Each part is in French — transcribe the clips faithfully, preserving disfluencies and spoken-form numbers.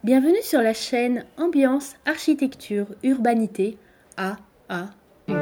Bienvenue sur la chaîne Ambiance, Architecture, Urbanité A A U.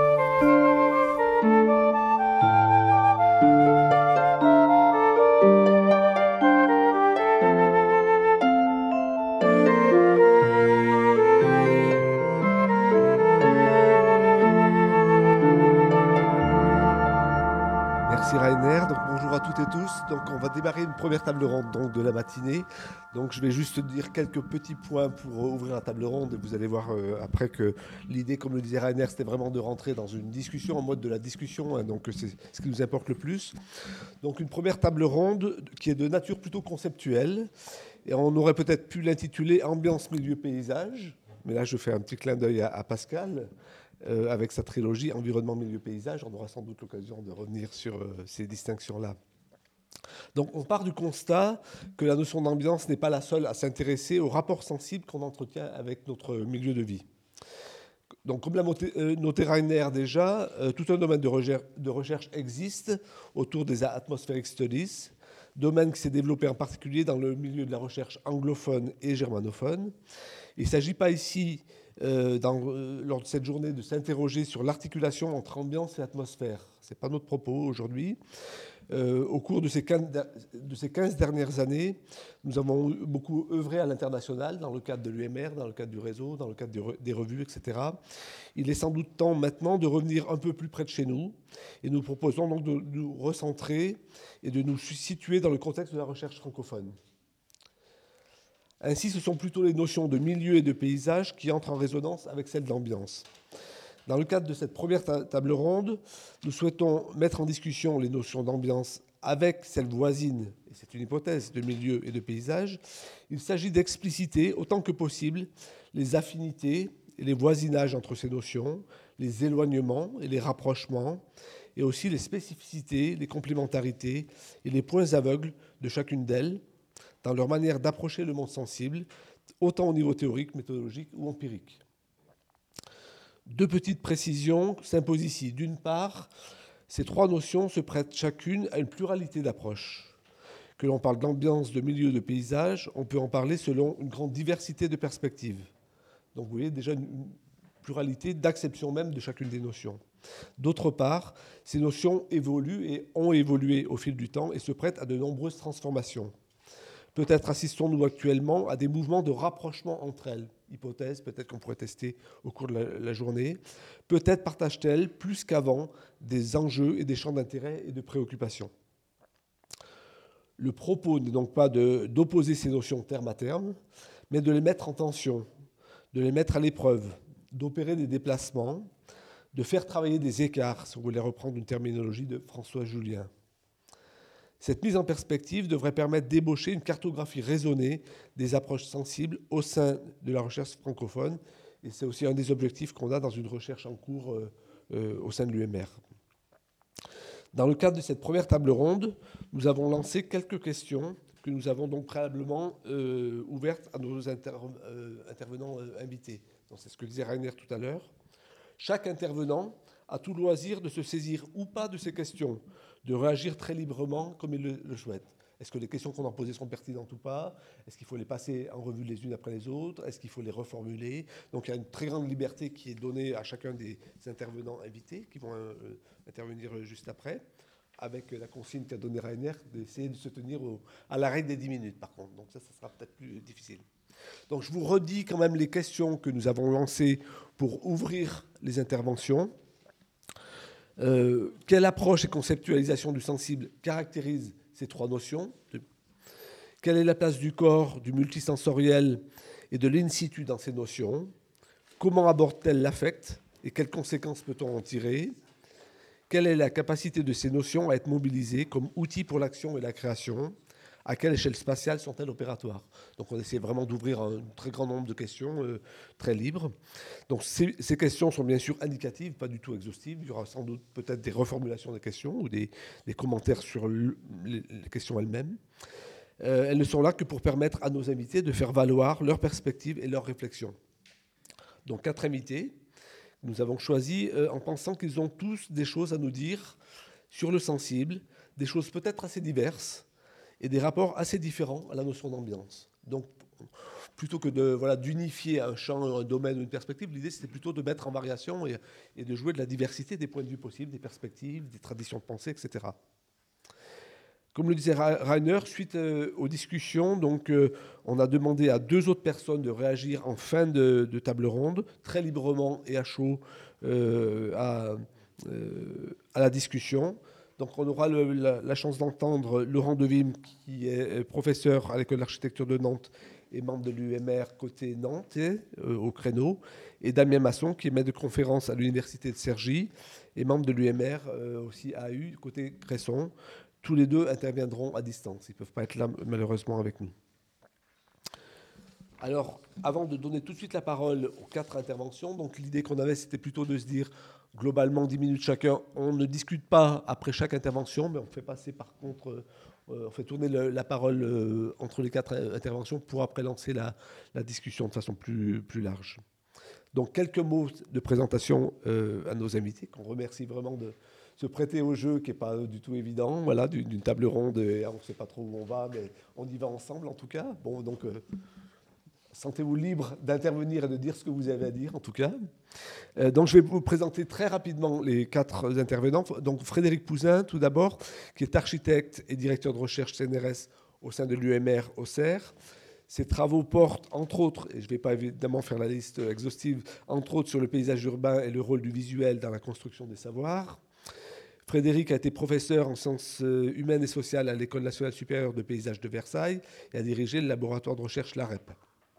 Merci Rainer, donc bonjour à toutes et tous. Donc on va démarrer une première table ronde donc, de la matinée. Donc je vais juste dire quelques petits points pour euh, ouvrir la table ronde et vous allez voir euh, après que l'idée, comme le disait Rainer, c'était vraiment de rentrer dans une discussion, en mode de la discussion, hein, donc c'est ce qui nous importe le plus. Donc une première table ronde qui est de nature plutôt conceptuelle et on aurait peut-être pu l'intituler Ambiance, milieu, paysage. Mais là je fais un petit clin d'œil à, à Pascal. Euh, avec sa trilogie Environnement, Milieu, Paysage. On aura sans doute l'occasion de revenir sur euh, ces distinctions-là. Donc on part du constat que la notion d'ambiance n'est pas la seule à s'intéresser aux rapports sensibles qu'on entretient avec notre milieu de vie. Donc comme l'a noté Rainer déjà, euh, tout un domaine de recherche, de recherche existe autour des atmospheric studies, domaine qui s'est développé en particulier dans le milieu de la recherche anglophone et germanophone. Il ne s'agit pas ici Euh, dans, euh, lors de cette journée, de s'interroger sur l'articulation entre ambiance et atmosphère. Ce n'est pas notre propos aujourd'hui. Euh, au cours de ces, quinze, de ces quinze dernières années, nous avons beaucoup œuvré à l'international, dans le cadre de l'U M R, dans le cadre du réseau, dans le cadre des, re, des revues, et cetera. Il est sans doute temps maintenant de revenir un peu plus près de chez nous, et nous proposons donc de nous recentrer et de nous situer dans le contexte de la recherche francophone. Ainsi, ce sont plutôt les notions de milieu et de paysage qui entrent en résonance avec celles d'ambiance. Dans le cadre de cette première ta- table ronde, nous souhaitons mettre en discussion les notions d'ambiance avec celles voisines, et c'est une hypothèse, de milieu et de paysage. Il s'agit d'expliciter autant que possible les affinités et les voisinages entre ces notions, les éloignements et les rapprochements, et aussi les spécificités, les complémentarités et les points aveugles de chacune d'elles, dans leur manière d'approcher le monde sensible, autant au niveau théorique, méthodologique ou empirique. Deux petites précisions s'imposent ici. D'une part, ces trois notions se prêtent chacune à une pluralité d'approches. Que l'on parle d'ambiance, de milieu, de paysage, on peut en parler selon une grande diversité de perspectives. Donc vous voyez déjà une pluralité d'acception même de chacune des notions. D'autre part, ces notions évoluent et ont évolué au fil du temps et se prêtent à de nombreuses transformations. Peut-être assistons-nous actuellement à des mouvements de rapprochement entre elles. Hypothèse, peut-être qu'on pourrait tester au cours de la, la journée. Peut-être partagent-elles, plus qu'avant, des enjeux et des champs d'intérêt et de préoccupation. Le propos n'est donc pas de, d'opposer ces notions terme à terme, mais de les mettre en tension, de les mettre à l'épreuve, d'opérer des déplacements, de faire travailler des écarts, si vous voulez reprendre une terminologie de François Julien. Cette mise en perspective devrait permettre d'ébaucher une cartographie raisonnée des approches sensibles au sein de la recherche francophone. Et c'est aussi un des objectifs qu'on a dans une recherche en cours euh, euh, au sein de l'U M R. Dans le cadre de cette première table ronde, nous avons lancé quelques questions que nous avons donc préalablement euh, ouvertes à nos inter euh, intervenants euh, invités. Donc c'est ce que disait Rainer tout à l'heure. Chaque intervenant a tout loisir de se saisir ou pas de ces questions, de réagir très librement comme il le, le souhaite. Est-ce que les questions qu'on a posées sont pertinentes ou pas? Est-ce qu'il faut les passer en revue les unes après les autres? Est-ce qu'il faut les reformuler? Donc il y a une très grande liberté qui est donnée à chacun des intervenants invités qui vont euh, intervenir juste après, avec la consigne qu'a donnée Rainer d'essayer de se tenir au, à la règle des dix minutes par contre. Donc ça, ça sera peut-être plus difficile. Donc je vous redis quand même les questions que nous avons lancées pour ouvrir les interventions. Euh, quelle approche et conceptualisation du sensible caractérise ces trois notions? Quelle est la place du corps, du multisensoriel et de l'in situ dans ces notions? Comment aborde-t-elle l'affect et quelles conséquences peut-on en tirer? Quelle est la capacité de ces notions à être mobilisées comme outils pour l'action et la création? À quelle échelle spatiale sont-elles opératoires? Donc on essaie vraiment d'ouvrir un très grand nombre de questions euh, très libres. Donc ces, ces questions sont bien sûr indicatives, pas du tout exhaustives. Il y aura sans doute peut-être des reformulations des questions ou des, des commentaires sur le, les, les questions elles-mêmes. Euh, elles ne sont là que pour permettre à nos invités de faire valoir leurs perspectives et leurs réflexions. Donc quatre invités. Nous avons choisi euh, en pensant qu'ils ont tous des choses à nous dire sur le sensible, des choses peut-être assez diverses, et des rapports assez différents à la notion d'ambiance. Donc, plutôt que de, voilà, d'unifier un champ, un domaine ou une perspective, l'idée c'était plutôt de mettre en variation et, et de jouer de la diversité des points de vue possibles, des perspectives, des traditions de pensée, et cetera. Comme le disait Rainer, suite euh, aux discussions, donc, euh, on a demandé à deux autres personnes de réagir en fin de, de table ronde, très librement et à chaud, euh, à, euh, à la discussion. Donc on aura le, la, la chance d'entendre Laurent Devim, qui est professeur à l'École d'architecture de Nantes et membre de l'U M R côté Nantes, euh, au créneau, et Damien Masson, qui est maître de conférence à l'Université de Cergy et membre de l'U M R euh, aussi A U côté Cresson. Tous les deux interviendront à distance. Ils ne peuvent pas être là, malheureusement, avec nous. Alors, avant de donner tout de suite la parole aux quatre interventions, donc l'idée qu'on avait, c'était plutôt de se dire, globalement, dix minutes chacun. On ne discute pas après chaque intervention, mais on fait passer, par contre, euh, on fait tourner le, la parole euh, entre les quatre interventions pour après lancer la, la discussion de façon plus, plus large. Donc, quelques mots de présentation euh, à nos invités, qu'on remercie vraiment de se prêter au jeu, qui n'est pas du tout évident, voilà, d'une table ronde, et on ne sait pas trop où on va, mais on y va ensemble, en tout cas. Bon, donc, euh, sentez-vous libre d'intervenir et de dire ce que vous avez à dire, en tout cas. Euh, donc, je vais vous présenter très rapidement les quatre intervenants. Donc, Frédéric Pouzin, tout d'abord, qui est architecte et directeur de recherche C N R S au sein de l'U M R Auxerre. Ses travaux portent, entre autres, et je ne vais pas évidemment faire la liste exhaustive, entre autres sur le paysage urbain et le rôle du visuel dans la construction des savoirs. Frédéric a été professeur en sciences humaines et sociales à l'École nationale supérieure de paysage de Versailles et a dirigé le laboratoire de recherche l'AREP.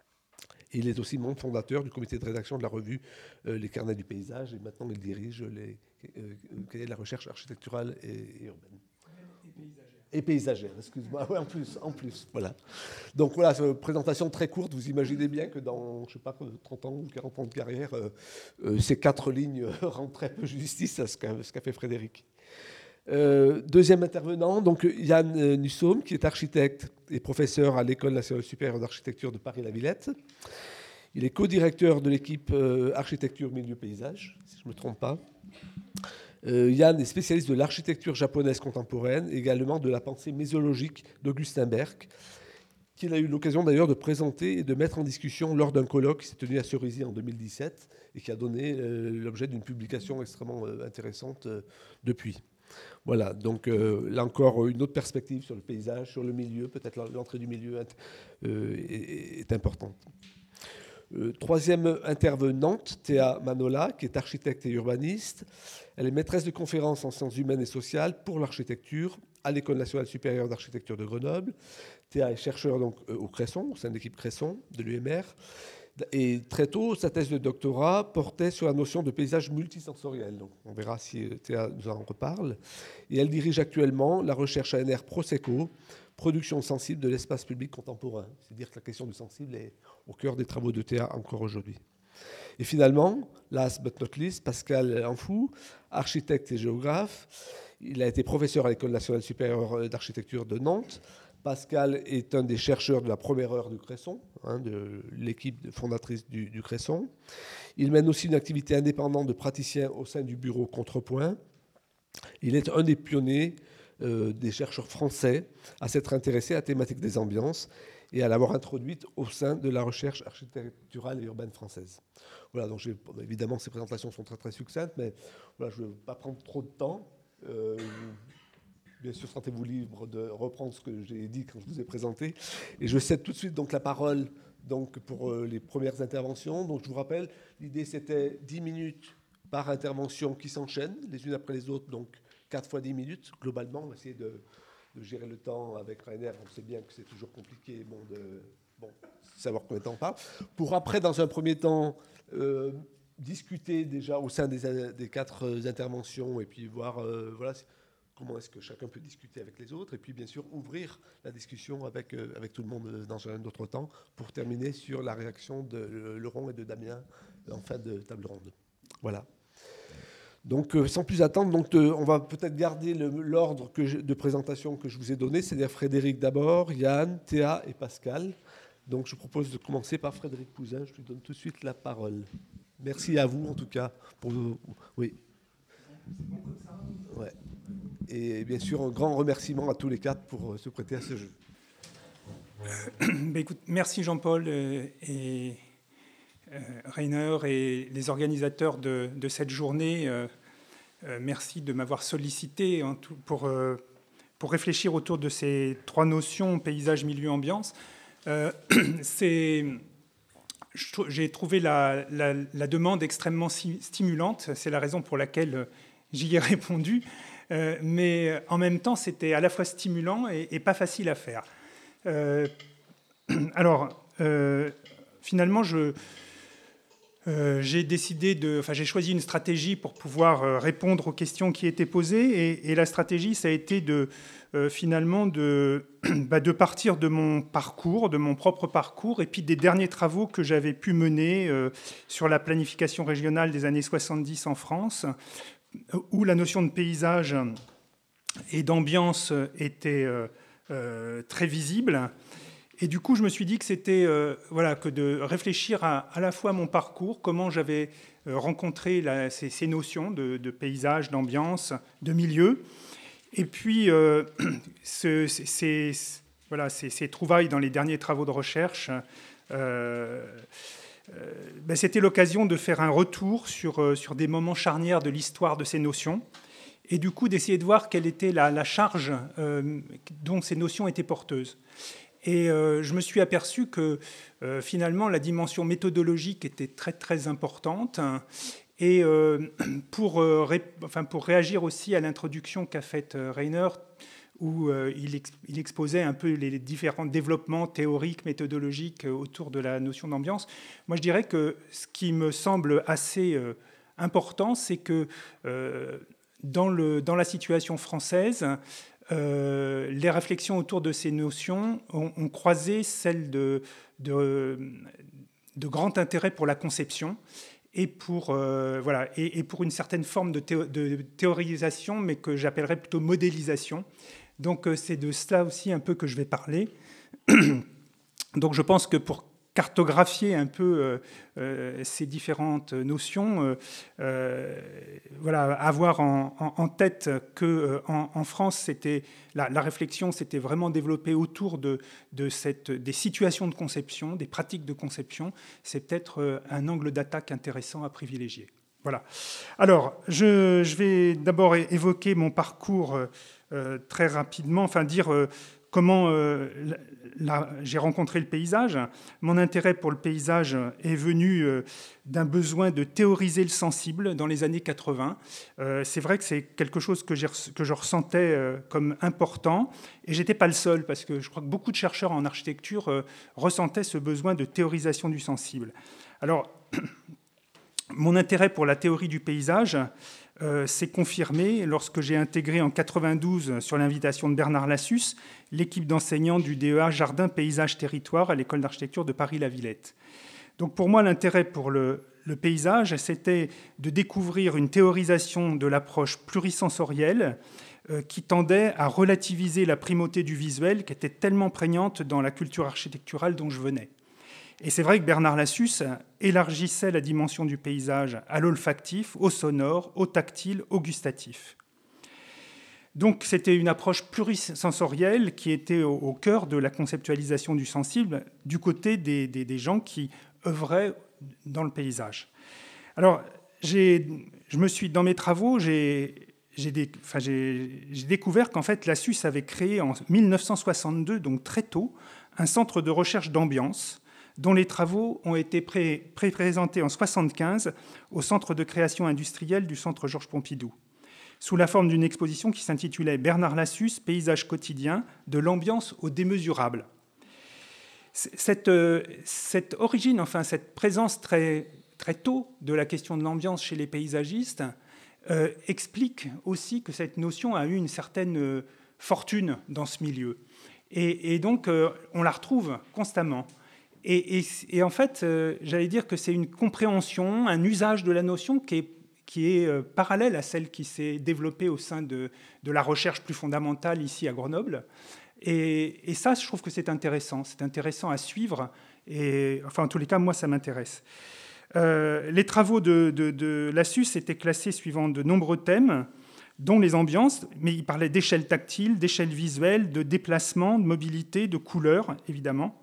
Et il est aussi membre fondateur du comité de rédaction de la revue euh, Les Carnets du paysage, et maintenant il dirige les euh, cahiers de la recherche architecturale et, et urbaine. Et paysagère. Et paysagère, excuse-moi. Oui, en plus, en plus, voilà. Donc voilà, c'est une présentation très courte. Vous imaginez bien que dans, je ne sais pas, trente ans ou quarante ans de carrière, euh, euh, ces quatre lignes rendent très peu justice à ce qu'a, ce qu'a fait Frédéric. Euh, deuxième intervenant, donc Yann Nussaume, qui est architecte et professeur à l'École nationale supérieure d'architecture de Paris-la-Villette. Il est co-directeur de l'équipe euh, architecture milieu paysage, si je ne me trompe pas. Euh, Yann est spécialiste de l'architecture japonaise contemporaine, également de la pensée mésologique d'Augustin Berck, qu'il a eu l'occasion d'ailleurs de présenter et de mettre en discussion lors d'un colloque qui s'est tenu à Cerisy en deux mille dix-sept et qui a donné euh, l'objet d'une publication extrêmement euh, intéressante euh, depuis. Voilà, donc euh, là encore, une autre perspective sur le paysage, sur le milieu, peut-être l'entrée du milieu euh, est, est importante. Euh, troisième intervenante, Théa Manola, qui est architecte et urbaniste. Elle est maîtresse de conférences en sciences humaines et sociales pour l'architecture à l'École nationale supérieure d'architecture de Grenoble. Théa est chercheure donc, euh, au Cresson, au sein de l'équipe Cresson de l'U M R. Et très tôt, sa thèse de doctorat portait sur la notion de paysage multisensoriel. Donc, on verra si Théa nous en reparle. Et elle dirige actuellement la recherche A N R Proseco, production sensible de l'espace public contemporain. C'est-à-dire que la question du sensible est au cœur des travaux de Théa encore aujourd'hui. Et finalement, last but not least, Pascal Anfou, architecte et géographe. Il a été professeur à l'École nationale supérieure d'architecture de Nantes. Pascal est un des chercheurs de la première heure du Cresson, hein, de l'équipe fondatrice du, du Cresson. Il mène aussi une activité indépendante de praticien au sein du bureau Contrepoint. Il est un des pionniers euh, des chercheurs français à s'être intéressé à la thématique des ambiances et à l'avoir introduite au sein de la recherche architecturale et urbaine française. Voilà, donc j'ai, évidemment, ces présentations sont très, très succinctes, mais voilà, je ne vais pas prendre trop de temps. Euh, Bien sûr, sentez-vous libre de reprendre ce que j'ai dit quand je vous ai présenté. Et je cède tout de suite donc, la parole donc, pour euh, les premières interventions. Donc, je vous rappelle, l'idée, c'était dix minutes par intervention qui s'enchaînent, les unes après les autres, donc quatre fois dix minutes. Globalement, on va essayer de, de gérer le temps avec Rainer. On sait bien que c'est toujours compliqué bon, de bon, savoir combien de temps on parle. Pour après, dans un premier temps, euh, discuter déjà au sein des, des quatre interventions et puis voir... Euh, voilà, comment est-ce que chacun peut discuter avec les autres, et puis bien sûr ouvrir la discussion avec, euh, avec tout le monde dans un autre temps, pour terminer sur la réaction de Laurent et de Damien en fin de table ronde. Voilà. Donc euh, sans plus attendre, donc, euh, on va peut-être garder le, l'ordre que je, de présentation que je vous ai donné, c'est-à-dire Frédéric d'abord, Yann, Théa et Pascal. Donc je propose de commencer par Frédéric Pouzin, je lui donne tout de suite la parole. Merci à vous en tout cas. Pour vous. Oui. C'est bon comme ça ? Ouais. Et bien sûr, un grand remerciement à tous les quatre pour se prêter à ce jeu. Ben écoute, merci Jean-Paul euh, et euh, Rainer et les organisateurs de, de cette journée. Euh, euh, merci de m'avoir sollicité en tout, pour, euh, pour réfléchir autour de ces trois notions, paysage, milieu, ambiance. Euh, c'est, j'ai trouvé la, la, la demande extrêmement stimulante. C'est la raison pour laquelle j'y ai répondu. Euh, mais en même temps, c'était à la fois stimulant et, et pas facile à faire. Euh, alors, euh, finalement, je, euh, j'ai décidé de, enfin, j'ai choisi une stratégie pour pouvoir euh, répondre aux questions qui étaient posées, et, et la stratégie, ça a été de, euh, finalement, de, bah, de partir de mon parcours, de mon propre parcours, et puis des derniers travaux que j'avais pu mener euh, sur la planification régionale des années soixante-dix en France, où la notion de paysage et d'ambiance était euh, euh, très visible. Et du coup, je me suis dit que c'était euh, voilà, que de réfléchir à, à la fois mon parcours, comment j'avais euh, rencontré la, ces, ces notions de, de paysage, d'ambiance, de milieu, et puis euh, ce, ces, voilà, ces, ces trouvailles dans les derniers travaux de recherche. Euh, euh, ben, c'était l'occasion de faire un retour sur, euh, sur des moments charnières de l'histoire de ces notions, et du coup d'essayer de voir quelle était la, la charge euh, dont ces notions étaient porteuses. Et euh, je me suis aperçu que euh, finalement la dimension méthodologique était très très importante. Et euh, pour, euh, ré, enfin, pour réagir aussi à l'introduction qu'a faite euh, Rainer, où euh, il, ex, il exposait un peu les différents développements théoriques, méthodologiques euh, autour de la notion d'ambiance, moi je dirais que ce qui me semble assez euh, important, c'est que euh, dans, le, dans la situation française, Euh, les réflexions autour de ces notions ont, ont croisé celles de, de, de grand intérêt pour la conception et pour, euh, voilà, et, et pour une certaine forme de, théo, de théorisation, mais que j'appellerais plutôt modélisation. Donc euh, c'est de cela aussi un peu que je vais parler. Donc je pense que pour cartographier un peu euh, euh, ces différentes notions, euh, euh, voilà, avoir en, en, en tête que euh, en, en France, c'était la, la réflexion s'était vraiment développée autour de, de cette, des situations de conception, des pratiques de conception. C'est peut-être euh, un angle d'attaque intéressant à privilégier. Voilà. Alors, je, je vais d'abord évoquer mon parcours euh, très rapidement, enfin dire euh, comment euh, la, j'ai rencontré le paysage. Mon intérêt pour le paysage est venu euh, d'un besoin de théoriser le sensible dans les années quatre-vingts. Euh, c'est vrai que c'est quelque chose que, j'ai, que je ressentais euh, comme important, et je n'étais pas le seul, parce que je crois que beaucoup de chercheurs en architecture euh, ressentaient ce besoin de théorisation du sensible. Alors, mon intérêt pour la théorie du paysage euh, s'est confirmé lorsque j'ai intégré en quatre-vingt-douze, sur l'invitation de Bernard Lassus, l'équipe d'enseignants du D E A Jardin, Paysage, Territoire à l'École d'architecture de Paris-La Villette. Donc pour moi, l'intérêt pour le, le paysage, c'était de découvrir une théorisation de l'approche plurisensorielle euh, qui tendait à relativiser la primauté du visuel qui était tellement prégnante dans la culture architecturale dont je venais. Et c'est vrai que Bernard Lassus élargissait la dimension du paysage à l'olfactif, au sonore, au tactile, au gustatif. Donc c'était une approche plurisensorielle qui était au, au cœur de la conceptualisation du sensible du côté des, des, des gens qui œuvraient dans le paysage. Alors, j'ai, je me suis, dans mes travaux, j'ai, j'ai, des, enfin, j'ai, j'ai découvert qu'en fait Lassus avait créé en mille neuf cent soixante-deux, donc très tôt, un centre de recherche d'ambiance dont les travaux ont été pré- pré-présentés en soixante-quinze au Centre de création industrielle du Centre Georges Pompidou, sous la forme d'une exposition qui s'intitulait « Bernard Lassus, paysage quotidien, de l'ambiance au démesurable ». Cette, cette origine, enfin cette présence très, très tôt de la question de l'ambiance chez les paysagistes euh, explique aussi que cette notion a eu une certaine fortune dans ce milieu. Et, et donc, euh, on la retrouve constamment. Et, et, et en fait, euh, j'allais dire que c'est une compréhension, un usage de la notion qui est, qui est euh, parallèle à celle qui s'est développée au sein de, de la recherche plus fondamentale ici à Grenoble. Et, et ça, je trouve que c'est intéressant. C'est intéressant à suivre. Et, enfin, en tous les cas, moi, ça m'intéresse. Euh, les travaux de, de, de Lassus étaient classés suivant de nombreux thèmes. dont les ambiances, mais il parlait d'échelle tactile, d'échelle visuelle, de déplacement, de mobilité, de couleur, évidemment.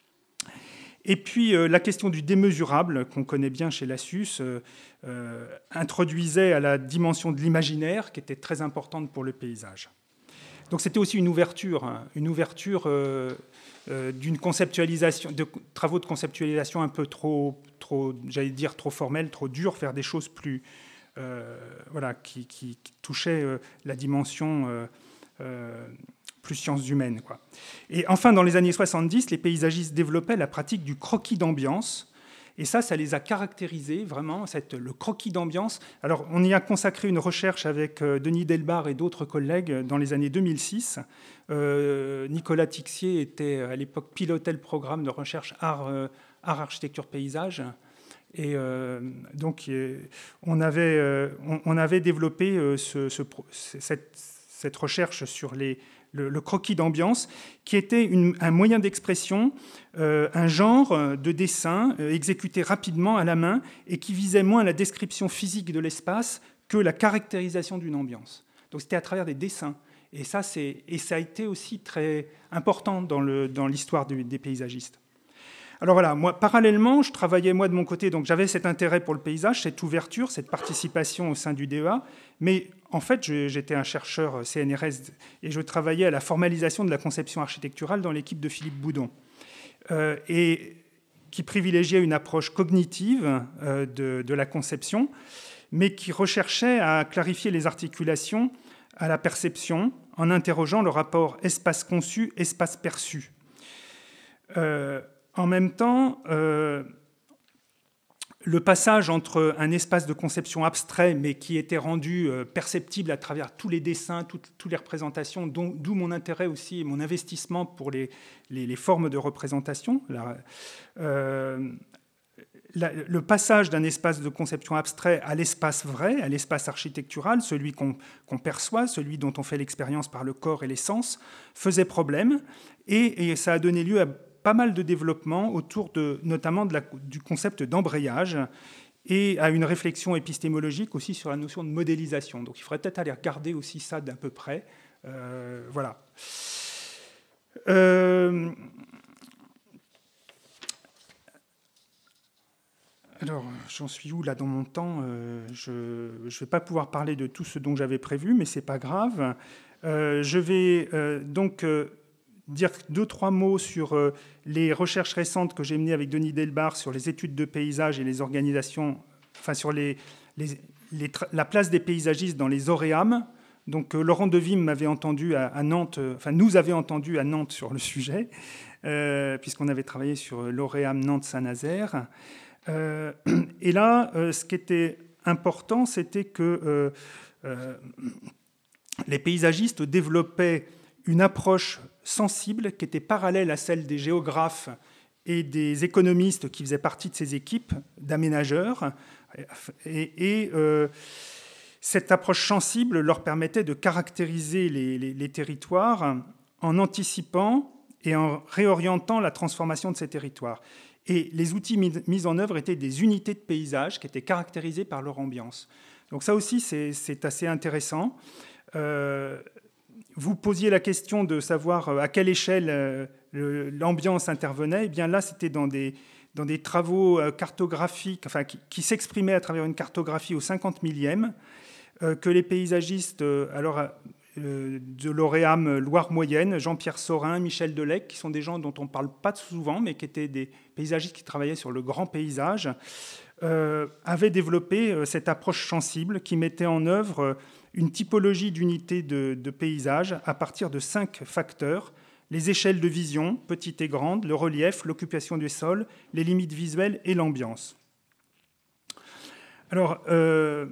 Et puis euh, la question du démesurable, qu'on connaît bien chez Lassus, euh, euh, introduisait à la dimension de l'imaginaire, qui était très importante pour le paysage. Donc c'était aussi une ouverture, hein, une ouverture euh, euh, d'une conceptualisation, de travaux de conceptualisation un peu trop, trop, j'allais dire trop formels, trop durs, faire des choses plus, euh, voilà, qui, qui, qui touchaient euh, la dimension euh, euh, plus sciences humaines, quoi. Et enfin, dans les années soixante-dix, les paysagistes développaient la pratique du croquis d'ambiance. Et ça, ça les a caractérisés, vraiment, cette, le croquis d'ambiance. Alors, on y a consacré une recherche avec euh, Denis Delbar et d'autres collègues dans les années deux mille six. Euh, Nicolas Tixier était, à l'époque, pilotait le programme de recherche art, euh, art architecture, paysage. Et euh, donc, euh, on, avait, euh, on, on avait développé euh, ce, ce, cette, cette recherche sur les, le, le croquis d'ambiance, qui était une, un moyen d'expression, euh, un genre de dessin euh, exécuté rapidement à la main et qui visait moins la description physique de l'espace que la caractérisation d'une ambiance. Donc c'était à travers des dessins. Et ça, c'est, et ça a été aussi très important dans, le, dans l'histoire du, des paysagistes. Alors voilà, moi, parallèlement, je travaillais moi de mon côté, donc j'avais cet intérêt pour le paysage, cette ouverture, cette participation au sein du D E A, mais en fait, je, j'étais un chercheur C N R S et je travaillais à la formalisation de la conception architecturale dans l'équipe de Philippe Boudon, euh, et qui privilégiait une approche cognitive euh, de, de la conception, mais qui recherchait à clarifier les articulations à la perception en interrogeant le rapport espace conçu, espace perçu. Euh, En même temps, euh, le passage entre un espace de conception abstrait, mais qui était rendu euh, perceptible à travers tous les dessins, toutes, toutes les représentations, dont, d'où mon intérêt aussi et mon investissement pour les, les, les formes de représentation. La, euh, la, le passage d'un espace de conception abstrait à l'espace vrai, à l'espace architectural, celui qu'on, qu'on perçoit, celui dont on fait l'expérience par le corps et les sens, faisait problème, et, et ça a donné lieu à pas mal de développement autour de, notamment de la, du concept d'embrayage et à une réflexion épistémologique aussi sur la notion de modélisation. Donc il faudrait peut-être aller regarder aussi ça d'un peu près. Euh, voilà. Euh, alors, j'en suis où là dans mon temps euh, Je ne vais pas pouvoir parler de tout ce dont j'avais prévu, mais ce n'est pas grave. Euh, je vais euh, donc... Euh, dire deux, trois mots sur euh, les recherches récentes que j'ai menées avec Denis Delbar sur les études de paysage et les organisations, enfin sur les, les, les tra- la place des paysagistes dans les OREAM. Donc euh, Laurent Devim m'avait entendu à, à Nantes, euh, enfin nous avait entendu à Nantes sur le sujet, euh, puisqu'on avait travaillé sur l'OREAM Nantes-Saint-Nazaire. Euh, et là, euh, ce qui était important, c'était que euh, euh, les paysagistes développaient une approche sensible qui était parallèle à celle des géographes et des économistes qui faisaient partie de ces équipes d'aménageurs. Et, et euh, cette approche sensible leur permettait de caractériser les, les, les territoires en anticipant et en réorientant la transformation de ces territoires. Et les outils mis, mis en œuvre étaient des unités de paysage qui étaient caractérisées par leur ambiance. Donc ça aussi, c'est, c'est assez intéressant. Euh, Vous posiez la question de savoir à quelle échelle l'ambiance intervenait. Eh bien là, c'était dans des, dans des travaux cartographiques, enfin, qui, qui s'exprimaient à travers une cartographie au cinquante millième, euh, que les paysagistes, alors, euh, de l'OREAM Loire-Moyenne, Jean-Pierre Saurin, Michel Delec, qui sont des gens dont on ne parle pas souvent, mais qui étaient des paysagistes qui travaillaient sur le grand paysage, euh, avaient développé euh, cette approche sensible qui mettait en œuvre euh, une typologie d'unités de, de paysage à partir de cinq facteurs: les échelles de vision, petites et grandes, le relief, l'occupation du sol, les limites visuelles et l'ambiance. Alors, euh,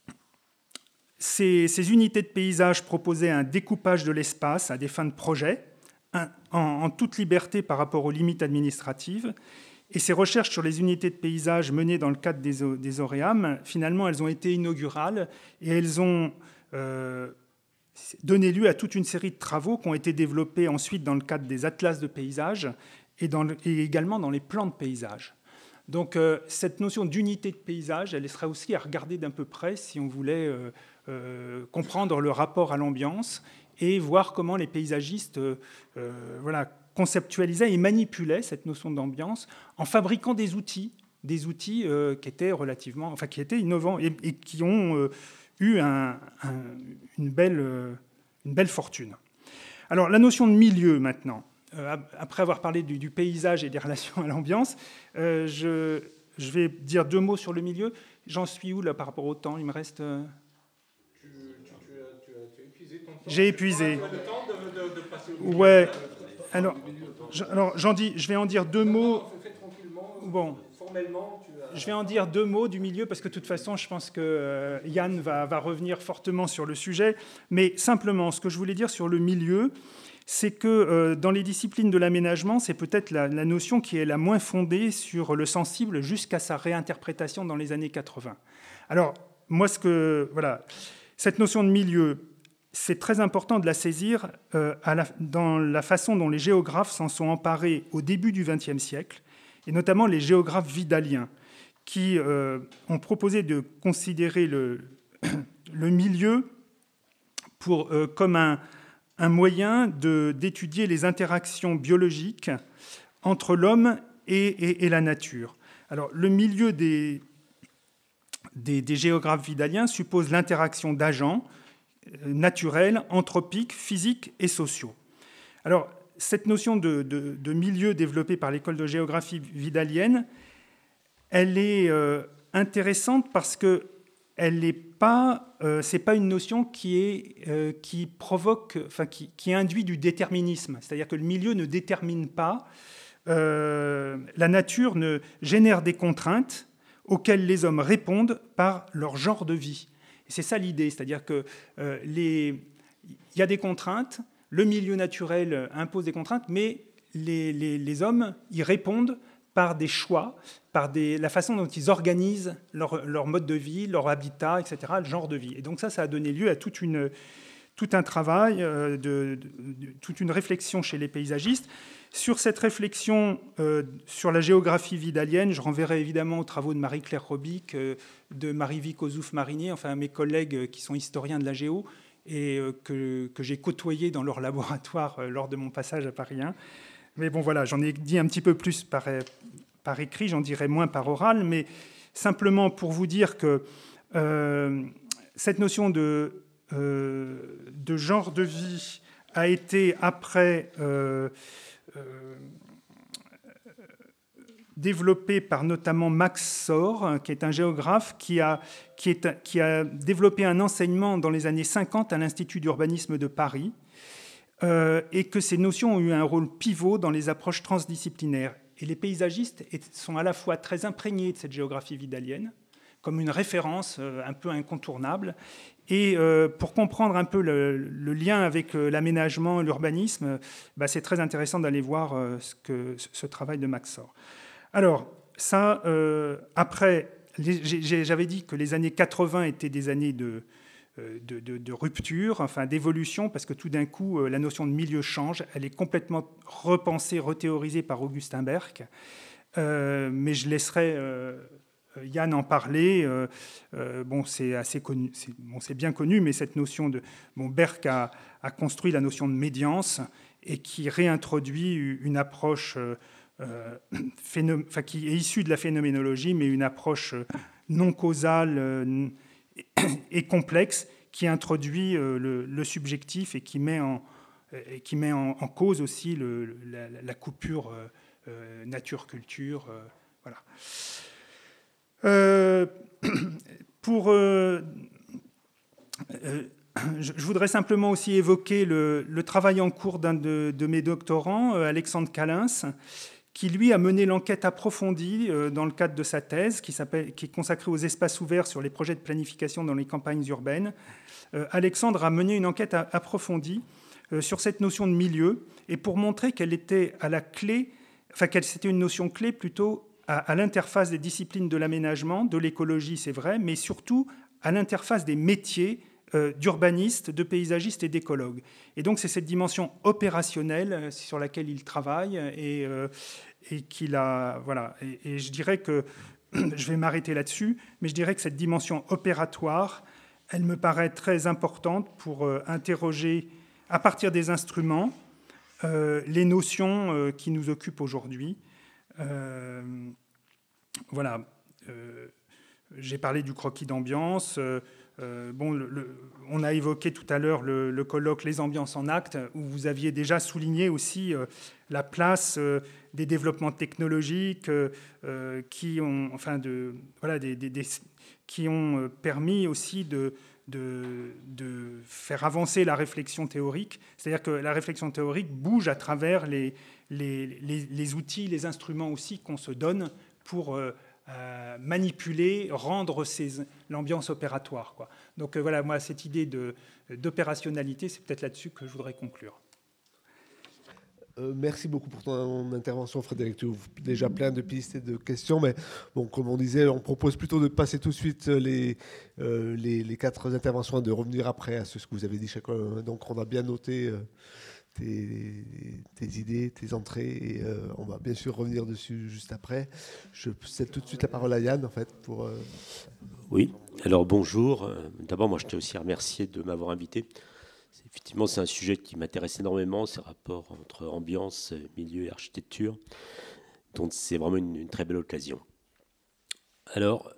ces, ces unités de paysage proposaient un découpage de l'espace à des fins de projet, un, en, en toute liberté par rapport aux limites administratives. Et ces recherches sur les unités de paysage menées dans le cadre des, des OREAM, finalement, elles ont été inaugurales et elles ont euh, donné lieu à toute une série de travaux qui ont été développés ensuite dans le cadre des atlas de paysage et, dans le, et également dans les plans de paysage. Donc, euh, cette notion d'unité de paysage, elle serait aussi à regarder d'un peu près si on voulait euh, euh, comprendre le rapport à l'ambiance et voir comment les paysagistes euh, voilà, conceptualisaient et manipulaient cette notion d'ambiance en fabriquant des outils, des outils euh, qui étaient relativement, enfin qui étaient innovants et, et qui ont euh, eu un, un, une, belle, euh, une belle fortune. Alors la notion de milieu maintenant. Euh, après avoir parlé du, du paysage et des relations à l'ambiance, euh, je, je vais dire deux mots sur le milieu. J'en suis où là par rapport au temps? Il me reste. Euh... Tu, tu, tu, as, tu, as, tu as épuisé ton temps. J'ai épuisé. Tu as le temps de, de, de passer au milieu. Ouais. Alors, je, alors j'en dis, je vais en dire deux non, mots. Non, fais tranquillement. Bon. Formellement, tu as... Je vais en dire deux mots du milieu parce que de toute façon, je pense que euh, Yann va, va revenir fortement sur le sujet. Mais simplement, ce que je voulais dire sur le milieu, c'est que euh, dans les disciplines de l'aménagement, c'est peut-être la, la notion qui est la moins fondée sur le sensible jusqu'à sa réinterprétation dans les années quatre-vingts. Alors, moi, ce que, voilà, cette notion de milieu, c'est très important de la saisir euh, à la, dans la façon dont les géographes s'en sont emparés au début du vingtième siècle, et notamment les géographes vidaliens, qui euh, ont proposé de considérer le, le milieu pour, euh, comme un un moyen de, d'étudier les interactions biologiques entre l'homme et, et, et la nature. Alors, le milieu des, des, des géographes vidaliens suppose l'interaction d'agents naturels, anthropiques, physiques et sociaux. Alors, cette notion de, de, de milieu développée par l'école de géographie vidalienne, elle est euh, intéressante parce que elle n'est pas, euh, c'est pas une notion qui est euh, qui provoque, enfin qui, qui induit du déterminisme. C'est-à-dire que le milieu ne détermine pas. Euh, la nature ne génère des contraintes auxquelles les hommes répondent par leur genre de vie. Et c'est ça l'idée, c'est-à-dire que euh, les, il y a des contraintes, le milieu naturel impose des contraintes, mais les, les, les hommes y répondent par des choix, par des, la façon dont ils organisent leur, leur mode de vie, leur habitat, et cetera, le genre de vie. Et donc ça, ça a donné lieu à toute une, tout un travail, euh, de, de, de, toute une réflexion chez les paysagistes. Sur cette réflexion euh, sur la géographie vidalienne, je renverrai évidemment aux travaux de Marie-Claire Robic, euh, de Marie-Vic Ozouf-Marinier, enfin mes collègues qui sont historiens de la géo et euh, que, que j'ai côtoyés dans leur laboratoire euh, lors de mon passage à Paris un. Mais bon, voilà, j'en ai dit un petit peu plus par, par écrit, j'en dirai moins par oral, mais simplement pour vous dire que euh, cette notion de, euh, de genre de vie a été après euh, euh, développée par notamment Max Sor, qui est un géographe qui a, qui est, qui a développé un enseignement dans les années cinquante à l'Institut d'urbanisme de Paris, Euh, et que ces notions ont eu un rôle pivot dans les approches transdisciplinaires. Et les paysagistes sont à la fois très imprégnés de cette géographie vidalienne, comme une référence euh, un peu incontournable, et euh, pour comprendre un peu le, le lien avec euh, l'aménagement, l'urbanisme, bah, c'est très intéressant d'aller voir euh, ce, que, ce travail de Max Sor. Alors, ça, euh, après, les, j'ai, j'avais dit que les années quatre-vingts étaient des années de... De, de, de rupture, enfin d'évolution, parce que tout d'un coup, la notion de milieu change. Elle est complètement repensée, rethéorisée par Augustin Berck. Euh, mais je laisserai euh, Yann en parler. Euh, euh, bon, c'est assez connu, c'est, bon, c'est bien connu, mais cette notion de... Bon, Berck a, a construit la notion de médiance et qui réintroduit une approche euh, phénom... enfin, qui est issue de la phénoménologie, mais une approche non causale, euh, et complexe, qui introduit le, le subjectif et qui met en, et qui met en, en cause aussi le, la, la coupure euh, nature-culture. Euh, voilà. Euh, pour, euh, euh, je, je voudrais simplement aussi évoquer le, le travail en cours d'un de, de mes doctorants, Alexandre Calins, qui, lui, a mené l'enquête approfondie euh, dans le cadre de sa thèse, qui, s'appelle, qui est consacrée aux espaces ouverts sur les projets de planification dans les campagnes urbaines. Euh, Alexandre a mené une enquête a, approfondie euh, sur cette notion de milieu, et pour montrer qu'elle était à la clé, enfin qu'elle c'était une notion clé plutôt à, à l'interface des disciplines de l'aménagement, de l'écologie, c'est vrai, mais surtout à l'interface des métiers euh, d'urbanistes, de paysagistes et d'écologues. Et donc c'est cette dimension opérationnelle euh, sur laquelle il travaille et euh, et qu'il a, voilà, et, et je dirais que, je vais m'arrêter là-dessus, mais je dirais que cette dimension opératoire, elle me paraît très importante pour euh, interroger, à partir des instruments, euh, les notions euh, qui nous occupent aujourd'hui. Euh, voilà. Euh, j'ai parlé du croquis d'ambiance. Euh, euh, bon, le, le, on a évoqué tout à l'heure le, le colloque Les ambiances en actes, où vous aviez déjà souligné aussi euh, la place euh, des développements technologiques euh, euh, qui ont, enfin, de, voilà, des, des, des, qui ont permis aussi de, de, de faire avancer la réflexion théorique. C'est-à-dire que la réflexion théorique bouge à travers les, les, les, les outils, les instruments aussi qu'on se donne pour euh, euh, manipuler, rendre ces, l'ambiance opératoire, quoi. Donc euh, voilà, moi, cette idée de, d'opérationnalité, c'est peut-être là-dessus que je voudrais conclure. Euh, merci beaucoup pour ton intervention, Frédéric. Tu ouvres déjà plein de pistes et de questions, mais bon, comme on disait, on propose plutôt de passer tout de suite les, euh, les, les quatre interventions et de revenir après à ce que vous avez dit chacun. Donc, on a bien noté euh, tes, tes idées, tes entrées, et euh, on va bien sûr revenir dessus juste après. Je cède tout de suite la parole à Yann, en fait, pour... Euh... Oui, alors bonjour. D'abord, moi, je tiens aussi à remercier de m'avoir invité. Effectivement, c'est un sujet qui m'intéresse énormément, ces rapports entre ambiance, milieu et architecture. Donc, c'est vraiment une, une très belle occasion. Alors,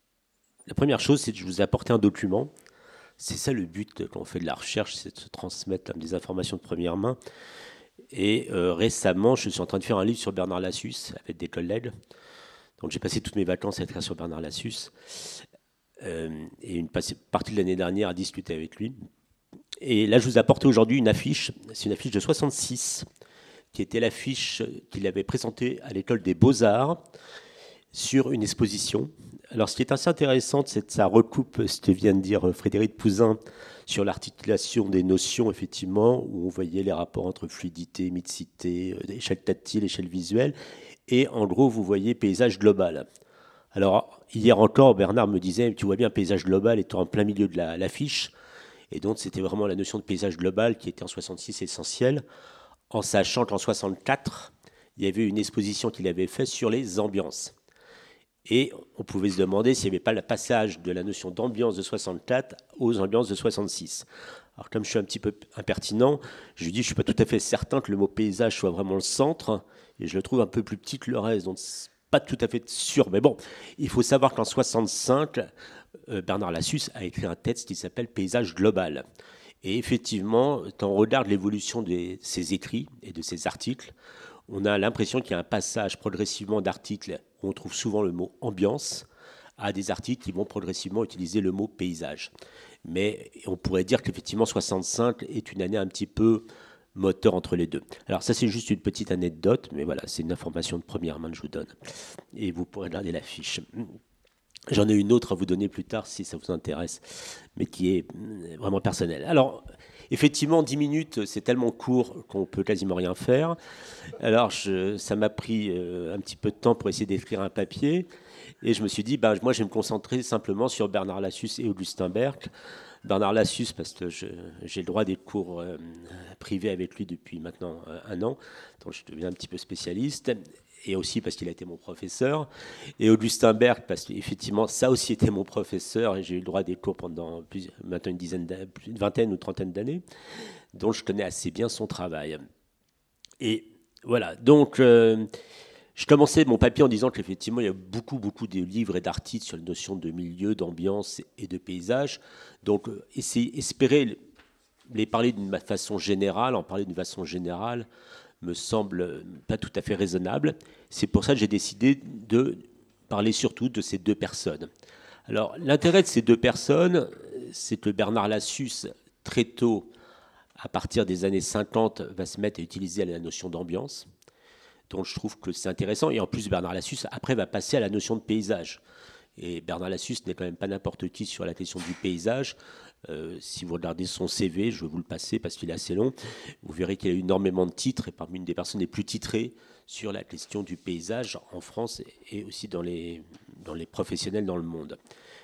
la première chose, c'est que je vous ai apporté un document. C'est ça le but quand on fait de la recherche, c'est de se transmettre des informations de première main. Et euh, récemment, je suis en train de faire un livre sur Bernard Lassus avec des collègues. Donc, j'ai passé toutes mes vacances à écrire sur Bernard Lassus. Euh, et une partie de l'année dernière à discuter avec lui. Et là, je vous apporte aujourd'hui une affiche. C'est une affiche de soixante-six, qui était l'affiche qu'il avait présentée à l'école des Beaux-Arts sur une exposition. Alors, ce qui est assez intéressant, c'est que ça recoupe ce que vient de dire Frédéric Pouzin sur l'articulation des notions, effectivement, où on voyait les rapports entre fluidité, mixité, échelle tactile, échelle visuelle. Et en gros, vous voyez paysage global. Alors, hier encore, Bernard me disait, tu vois bien, paysage global est en plein milieu de la, l'affiche. Et donc, c'était vraiment la notion de paysage global qui était en soixante-six essentielle, en sachant qu'en soixante-quatre, il y avait une exposition qu'il avait faite sur les ambiances. Et on pouvait se demander s'il n'y avait pas le passage de la notion d'ambiance de soixante-quatre aux ambiances de soixante-six. Alors, comme je suis un petit peu impertinent, je lui dis, je ne suis pas tout à fait certain que le mot paysage soit vraiment le centre, et je le trouve un peu plus petit que le reste, donc c'est pas tout à fait sûr. Mais bon, il faut savoir qu'en soixante-cinq, Bernard Lassus a écrit un texte qui s'appelle « Paysage global ». Et effectivement, quand on regarde l'évolution de ses écrits et de ses articles, on a l'impression qu'il y a un passage progressivement d'articles où on trouve souvent le mot « ambiance » à des articles qui vont progressivement utiliser le mot « paysage ». Mais on pourrait dire qu'effectivement, soixante-cinq est une année un petit peu moteur entre les deux. Alors ça, c'est juste une petite anecdote, mais voilà, c'est une information de première main que je vous donne. Et vous pourrez regarder la fiche. J'en ai une autre à vous donner plus tard si ça vous intéresse, mais qui est vraiment personnelle. Alors, effectivement, dix minutes, c'est tellement court qu'on peut quasiment rien faire. Alors, je, ça m'a pris euh, un petit peu de temps pour essayer d'écrire un papier. Et je me suis dit, ben, moi, je vais me concentrer simplement sur Bernard Lassus et Augustin Berck. Bernard Lassus, parce que je, j'ai le droit des cours euh, privés avec lui depuis maintenant euh, un an, donc je deviens un petit peu spécialiste. Et aussi parce qu'il a été mon professeur, et Augustin Berck, parce qu'effectivement, ça aussi était mon professeur, et j'ai eu le droit des cours pendant plus, maintenant une dizaine, une vingtaine ou trentaine d'années, donc je connais assez bien son travail. Et voilà, donc euh, je commençais mon papier en disant qu'effectivement, il y a beaucoup, beaucoup de livres et d'articles sur les notions de milieu, d'ambiance et de paysage, donc essayer, espérer les parler d'une façon générale, en parler d'une façon générale, me semble pas tout à fait raisonnable. C'est pour ça que j'ai décidé de parler surtout de ces deux personnes. Alors, l'intérêt de ces deux personnes, c'est que Bernard Lassus, très tôt, à partir des années cinquante, va se mettre à utiliser la notion d'ambiance. Donc, je trouve que c'est intéressant. Et en plus, Bernard Lassus, après, va passer à la notion de paysage. Et Bernard Lassus n'est quand même pas n'importe qui sur la question du paysage. Euh, si vous regardez son C V, je vais vous le passer parce qu'il est assez long, vous verrez qu'il a eu énormément de titres et parmi une des personnes les plus titrées sur la question du paysage en France et aussi dans les, dans les professionnels dans le monde.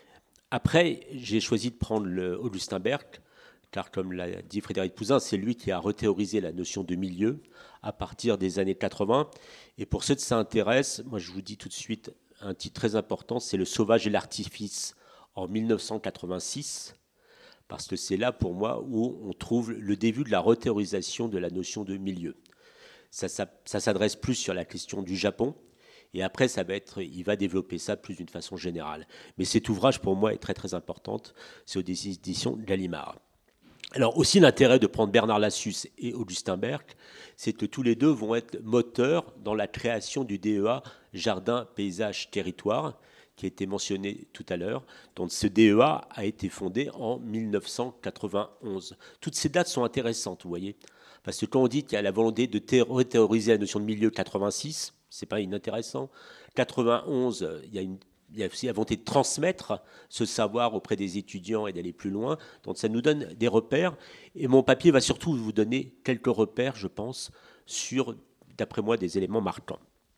Après, j'ai choisi de prendre le Augustin Berck, car comme l'a dit Frédéric Pouzin, c'est lui qui a rethéorisé la notion de milieu à partir des années quatre-vingts. Et pour ceux que ça intéresse, moi je vous dis tout de suite un titre très important, c'est Le sauvage et l'artifice en mille neuf cent quatre-vingt-six. parce que c'est là, pour moi, où on trouve le début de la rethéorisation de la notion de milieu. Ça, ça, ça s'adresse plus sur la question du Japon, et après, ça va être, il va développer ça plus d'une façon générale. Mais cet ouvrage, pour moi, est très, très important. C'est aux éditions Gallimard. Alors, aussi, l'intérêt de prendre Bernard Lassus et Augustin Berg, c'est que tous les deux vont être moteurs dans la création du D E A Jardin, Paysage, Territoire, qui a été mentionné tout à l'heure. Donc, ce D E A a été fondé en mille neuf cent quatre-vingt-onze. Toutes ces dates sont intéressantes, vous voyez, parce que quand on dit qu'il y a la volonté de rethéoriser la notion de milieu quatre-vingt-six, c'est pas inintéressant. quatre-vingt-onze, il y a une Il y a aussi la volonté de transmettre ce savoir auprès des étudiants et d'aller plus loin. Donc ça nous donne des repères. Et mon papier va surtout vous donner quelques repères, je pense, sur, d'après moi, des éléments marquants.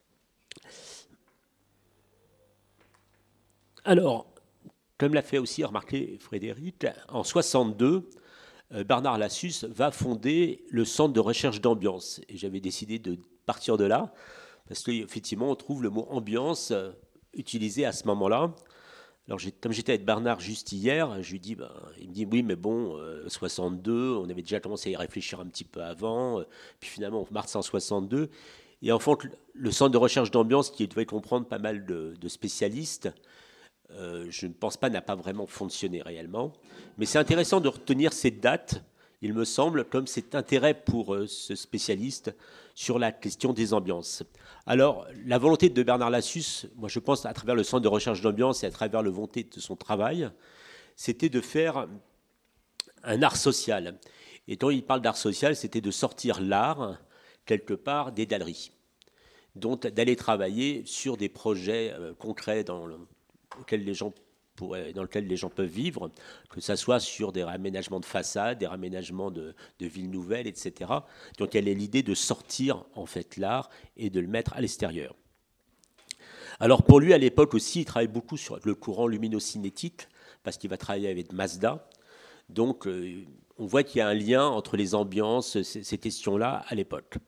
Alors, comme l'a fait aussi remarquer Frédéric, en soixante-deux, Bernard Lassus va fonder le Centre de recherche d'ambiance. Et j'avais décidé de partir de là, parce qu'effectivement, on trouve le mot ambiance utilisé à ce moment-là. Alors, j'ai, comme j'étais avec Bernard juste hier, je lui dis, ben, il me dit, oui, mais bon, euh, soixante-deux, on avait déjà commencé à y réfléchir un petit peu avant, euh, puis finalement, on mars en soixante-deux. Et en fait, le Centre de recherche d'ambiance, qui devait comprendre pas mal de, de spécialistes, euh, je ne pense pas n'a pas vraiment fonctionné réellement. Mais c'est intéressant de retenir cette date, il me semble, comme cet intérêt pour euh, ce spécialiste sur la question des ambiances. Alors, la volonté de Bernard Lassus, moi je pense à travers le Centre de recherche d'ambiance et à travers la volonté de son travail, c'était de faire un art social. Et quand il parle d'art social, c'était de sortir l'art, quelque part, des dalleries. Donc d'aller travailler sur des projets euh, concrets dans le, auxquels les gens pourraient, dans lesquels les gens peuvent vivre, que ce soit sur des réaménagements de façades, des réaménagements de, de villes nouvelles, et cetera. Donc elle est l'idée de sortir en fait l'art et de le mettre à l'extérieur. Alors pour lui, à l'époque aussi, il travaille beaucoup sur le courant luminocinétique, parce qu'il va travailler avec Mazda. Donc euh, on voit qu'il y a un lien entre les ambiances, ces, ces questions-là, à l'époque.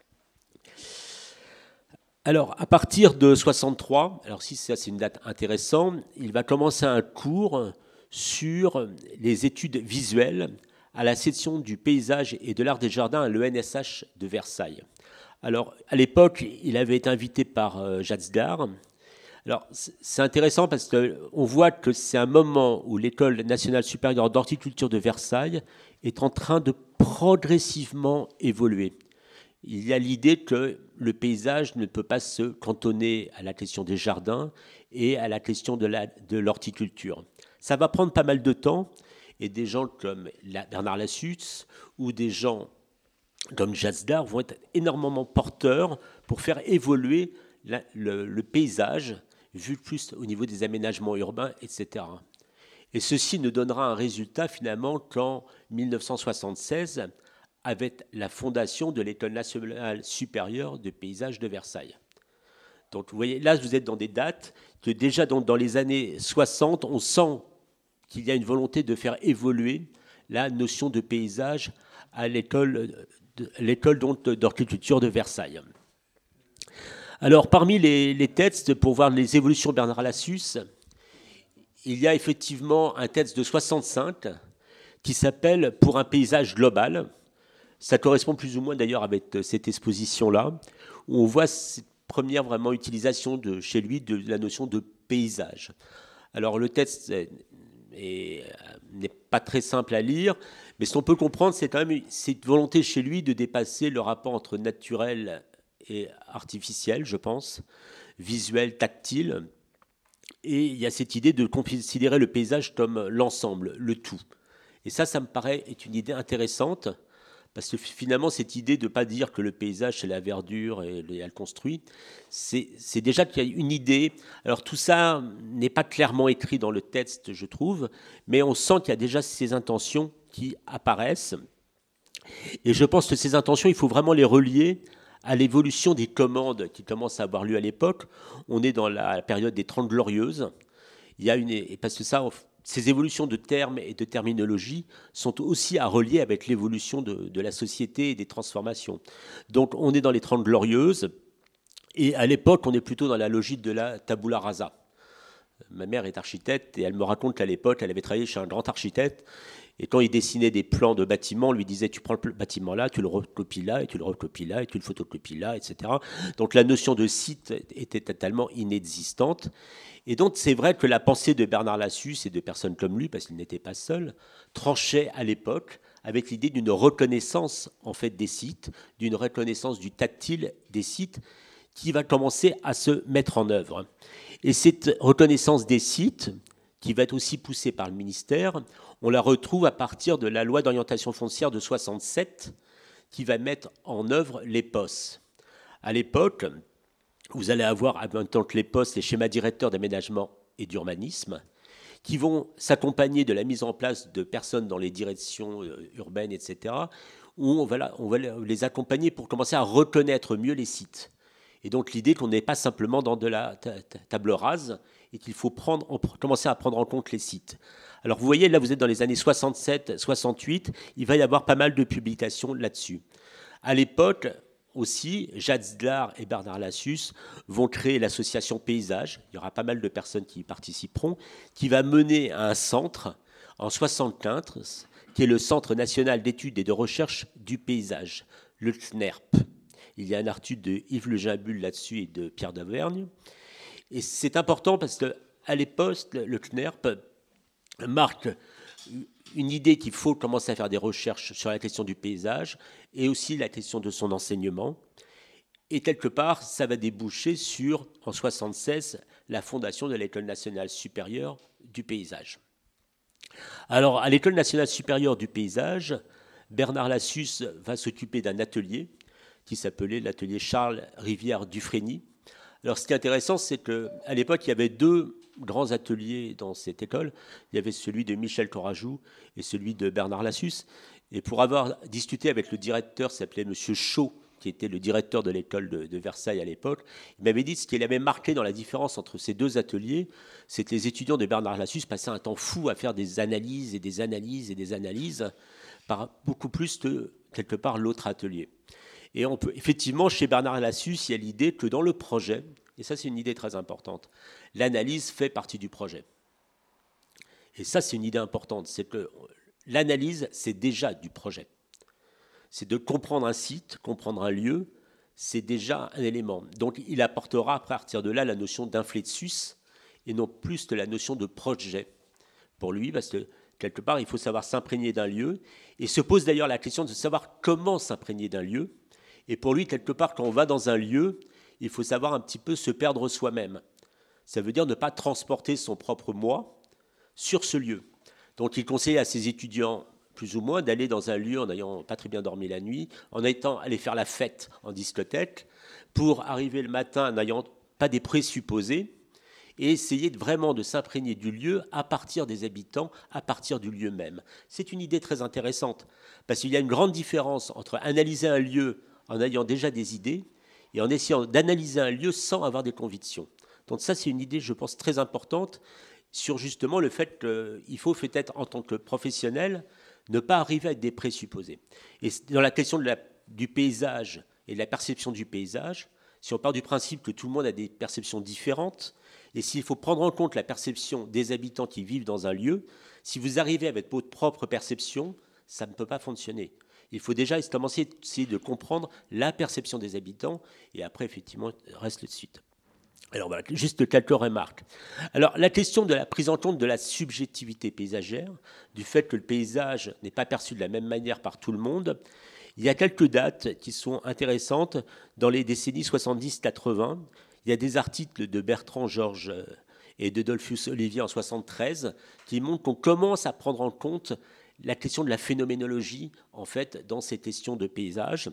Alors, à partir de soixante-trois, alors si ça c'est une date intéressante, il va commencer un cours sur les études visuelles à la section du paysage et de l'art des jardins à l'E N S H de Versailles. Alors, à l'époque, il avait été invité par euh, Jatzgar. Alors, c'est intéressant parce qu'on voit que c'est un moment où l'École nationale supérieure d'horticulture de Versailles est en train de progressivement évoluer. Il y a l'idée que le paysage ne peut pas se cantonner à la question des jardins et à la question de, la, de l'horticulture. Ça va prendre pas mal de temps, et des gens comme Bernard Lassus ou des gens comme Jazdar vont être énormément porteurs pour faire évoluer la, le, le paysage, vu plus au niveau des aménagements urbains, et cetera. Et ceci ne donnera un résultat finalement qu'en mille neuf cent soixante-seize, avec la fondation de l'École nationale supérieure de paysage de Versailles. Donc vous voyez, là vous êtes dans des dates que déjà dans, dans les années soixante, on sent qu'il y a une volonté de faire évoluer la notion de paysage à l'école, de, l'école donc, d'horticulture de Versailles. Alors parmi les, les textes, pour voir les évolutions de Bernard Lassus, il y a effectivement un texte de soixante-cinq qui s'appelle « Pour un paysage global ». Ça correspond plus ou moins d'ailleurs avec cette exposition-là, où on voit cette première vraiment utilisation de, chez lui de la notion de paysage. Alors le texte est, est, n'est pas très simple à lire, mais ce qu'on peut comprendre, c'est quand même cette volonté chez lui de dépasser le rapport entre naturel et artificiel, je pense, visuel, tactile. Et il y a cette idée de considérer le paysage comme l'ensemble, le tout. Et ça, ça me paraît être une idée intéressante, parce que finalement, cette idée de ne pas dire que le paysage, c'est la verdure et elle construit, c'est, c'est déjà qu'il y a une idée. Alors tout ça n'est pas clairement écrit dans le texte, je trouve, mais on sent qu'il y a déjà ces intentions qui apparaissent. Et je pense que ces intentions, il faut vraiment les relier à l'évolution des commandes qui commencent à avoir lieu à l'époque. On est dans la période des Trente Glorieuses. Il y a une, et parce que ça, ces évolutions de termes et de terminologie sont aussi à relier avec l'évolution de, de la société et des transformations. Donc on est dans les Trente Glorieuses, et à l'époque, on est plutôt dans la logique de la tabula rasa. Ma mère est architecte, et elle me raconte qu'à l'époque, elle avait travaillé chez un grand architecte, Et quand il dessinait des plans de bâtiments, on lui disait, tu prends le bâtiment là, tu le recopies là, et tu le recopies là, et tu le photocopies là, et cetera. Donc la notion de site était totalement inexistante. Et donc c'est vrai que la pensée de Bernard Lassus et de personnes comme lui, parce qu'il n'était pas seul, tranchait à l'époque avec l'idée d'une reconnaissance en fait des sites, d'une reconnaissance du tactile des sites, qui va commencer à se mettre en œuvre. Et cette reconnaissance des sites, qui va être aussi poussée par le ministère, on la retrouve à partir de la loi d'orientation foncière de soixante-sept, qui va mettre en œuvre les P O S. À l'époque, vous allez avoir, en même temps que les P O S, les schémas directeurs d'aménagement et d'urbanisme, qui vont s'accompagner de la mise en place de personnes dans les directions urbaines, et cetera, où on va, on va les accompagner pour commencer à reconnaître mieux les sites. Et donc l'idée qu'on n'est pas simplement dans de la table rase et qu'il faut prendre, commencer à prendre en compte les sites. Alors vous voyez, là vous êtes dans les années soixante-sept soixante-huit, il va y avoir pas mal de publications là-dessus. À l'époque aussi, Jacques Szlar et Bernard Lassus vont créer l'association Paysage, il y aura pas mal de personnes qui y participeront, qui va mener à un centre en soixante-quinze, qui est le Centre national d'études et de recherche du paysage, le C N E R P. Il y a un article de Yves Le Gimbul là-dessus et de Pierre Dauvergne. Et c'est important parce qu'à l'époque, le C N E R P marque une idée qu'il faut commencer à faire des recherches sur la question du paysage et aussi la question de son enseignement. Et quelque part, ça va déboucher sur, en soixante-seize, la fondation de l'École nationale supérieure du paysage. Alors, à l'École nationale supérieure du paysage, Bernard Lassus va s'occuper d'un atelier qui s'appelait l'atelier Charles Rivière-Dufrény. Alors, ce qui est intéressant, c'est qu'à l'époque, il y avait deux grands ateliers dans cette école. Il y avait celui de Michel Corajou et celui de Bernard Lassus. Et pour avoir discuté avec le directeur, qui s'appelait M. Chaud, qui était le directeur de l'école de, de Versailles à l'époque, il m'avait dit ce qu'il avait marqué dans la différence entre ces deux ateliers, c'est que les étudiants de Bernard Lassus passaient un temps fou à faire des analyses et des analyses et des analyses, par beaucoup plus que, quelque part, l'autre atelier. Et on peut, effectivement, chez Bernard Lassus, il y a l'idée que dans le projet, et ça c'est une idée très importante, l'analyse fait partie du projet. Et ça c'est une idée importante, c'est que l'analyse c'est déjà du projet. C'est de comprendre un site, comprendre un lieu, c'est déjà un élément. Donc il apportera à partir de là la notion d'inflexus et non plus de la notion de projet pour lui, parce que quelque part il faut savoir s'imprégner d'un lieu, et se pose d'ailleurs la question de savoir comment s'imprégner d'un lieu. Et pour lui, quelque part, quand on va dans un lieu, il faut savoir un petit peu se perdre soi-même. Ça veut dire ne pas transporter son propre moi sur ce lieu. Donc il conseille à ses étudiants, plus ou moins, d'aller dans un lieu en n'ayant pas très bien dormi la nuit, en étant allé faire la fête en discothèque, pour arriver le matin en n'ayant pas des présupposés, et essayer vraiment de s'imprégner du lieu à partir des habitants, à partir du lieu même. C'est une idée très intéressante, parce qu'il y a une grande différence entre analyser un lieu en ayant déjà des idées, et en essayant d'analyser un lieu sans avoir des convictions. Donc ça, c'est une idée, je pense, très importante sur justement le fait qu'il faut peut-être, en tant que professionnel, ne pas arriver avec des présupposés. Et dans la question de la, du paysage et de la perception du paysage, si on part du principe que tout le monde a des perceptions différentes, et s'il faut prendre en compte la perception des habitants qui vivent dans un lieu, si vous arrivez avec votre propre perception, ça ne peut pas fonctionner. Il faut déjà commencer à essayer de comprendre la perception des habitants, et après, effectivement, reste le suite. Alors voilà, juste quelques remarques. Alors la question de la prise en compte de la subjectivité paysagère, du fait que le paysage n'est pas perçu de la même manière par tout le monde, il y a quelques dates qui sont intéressantes. Dans les décennies soixante-dix quatre-vingts, il y a des articles de Bertrand Georges et de Dolphus Olivier en soixante-treize qui montrent qu'on commence à prendre en compte la question de la phénoménologie, en fait, dans ces questions de paysage.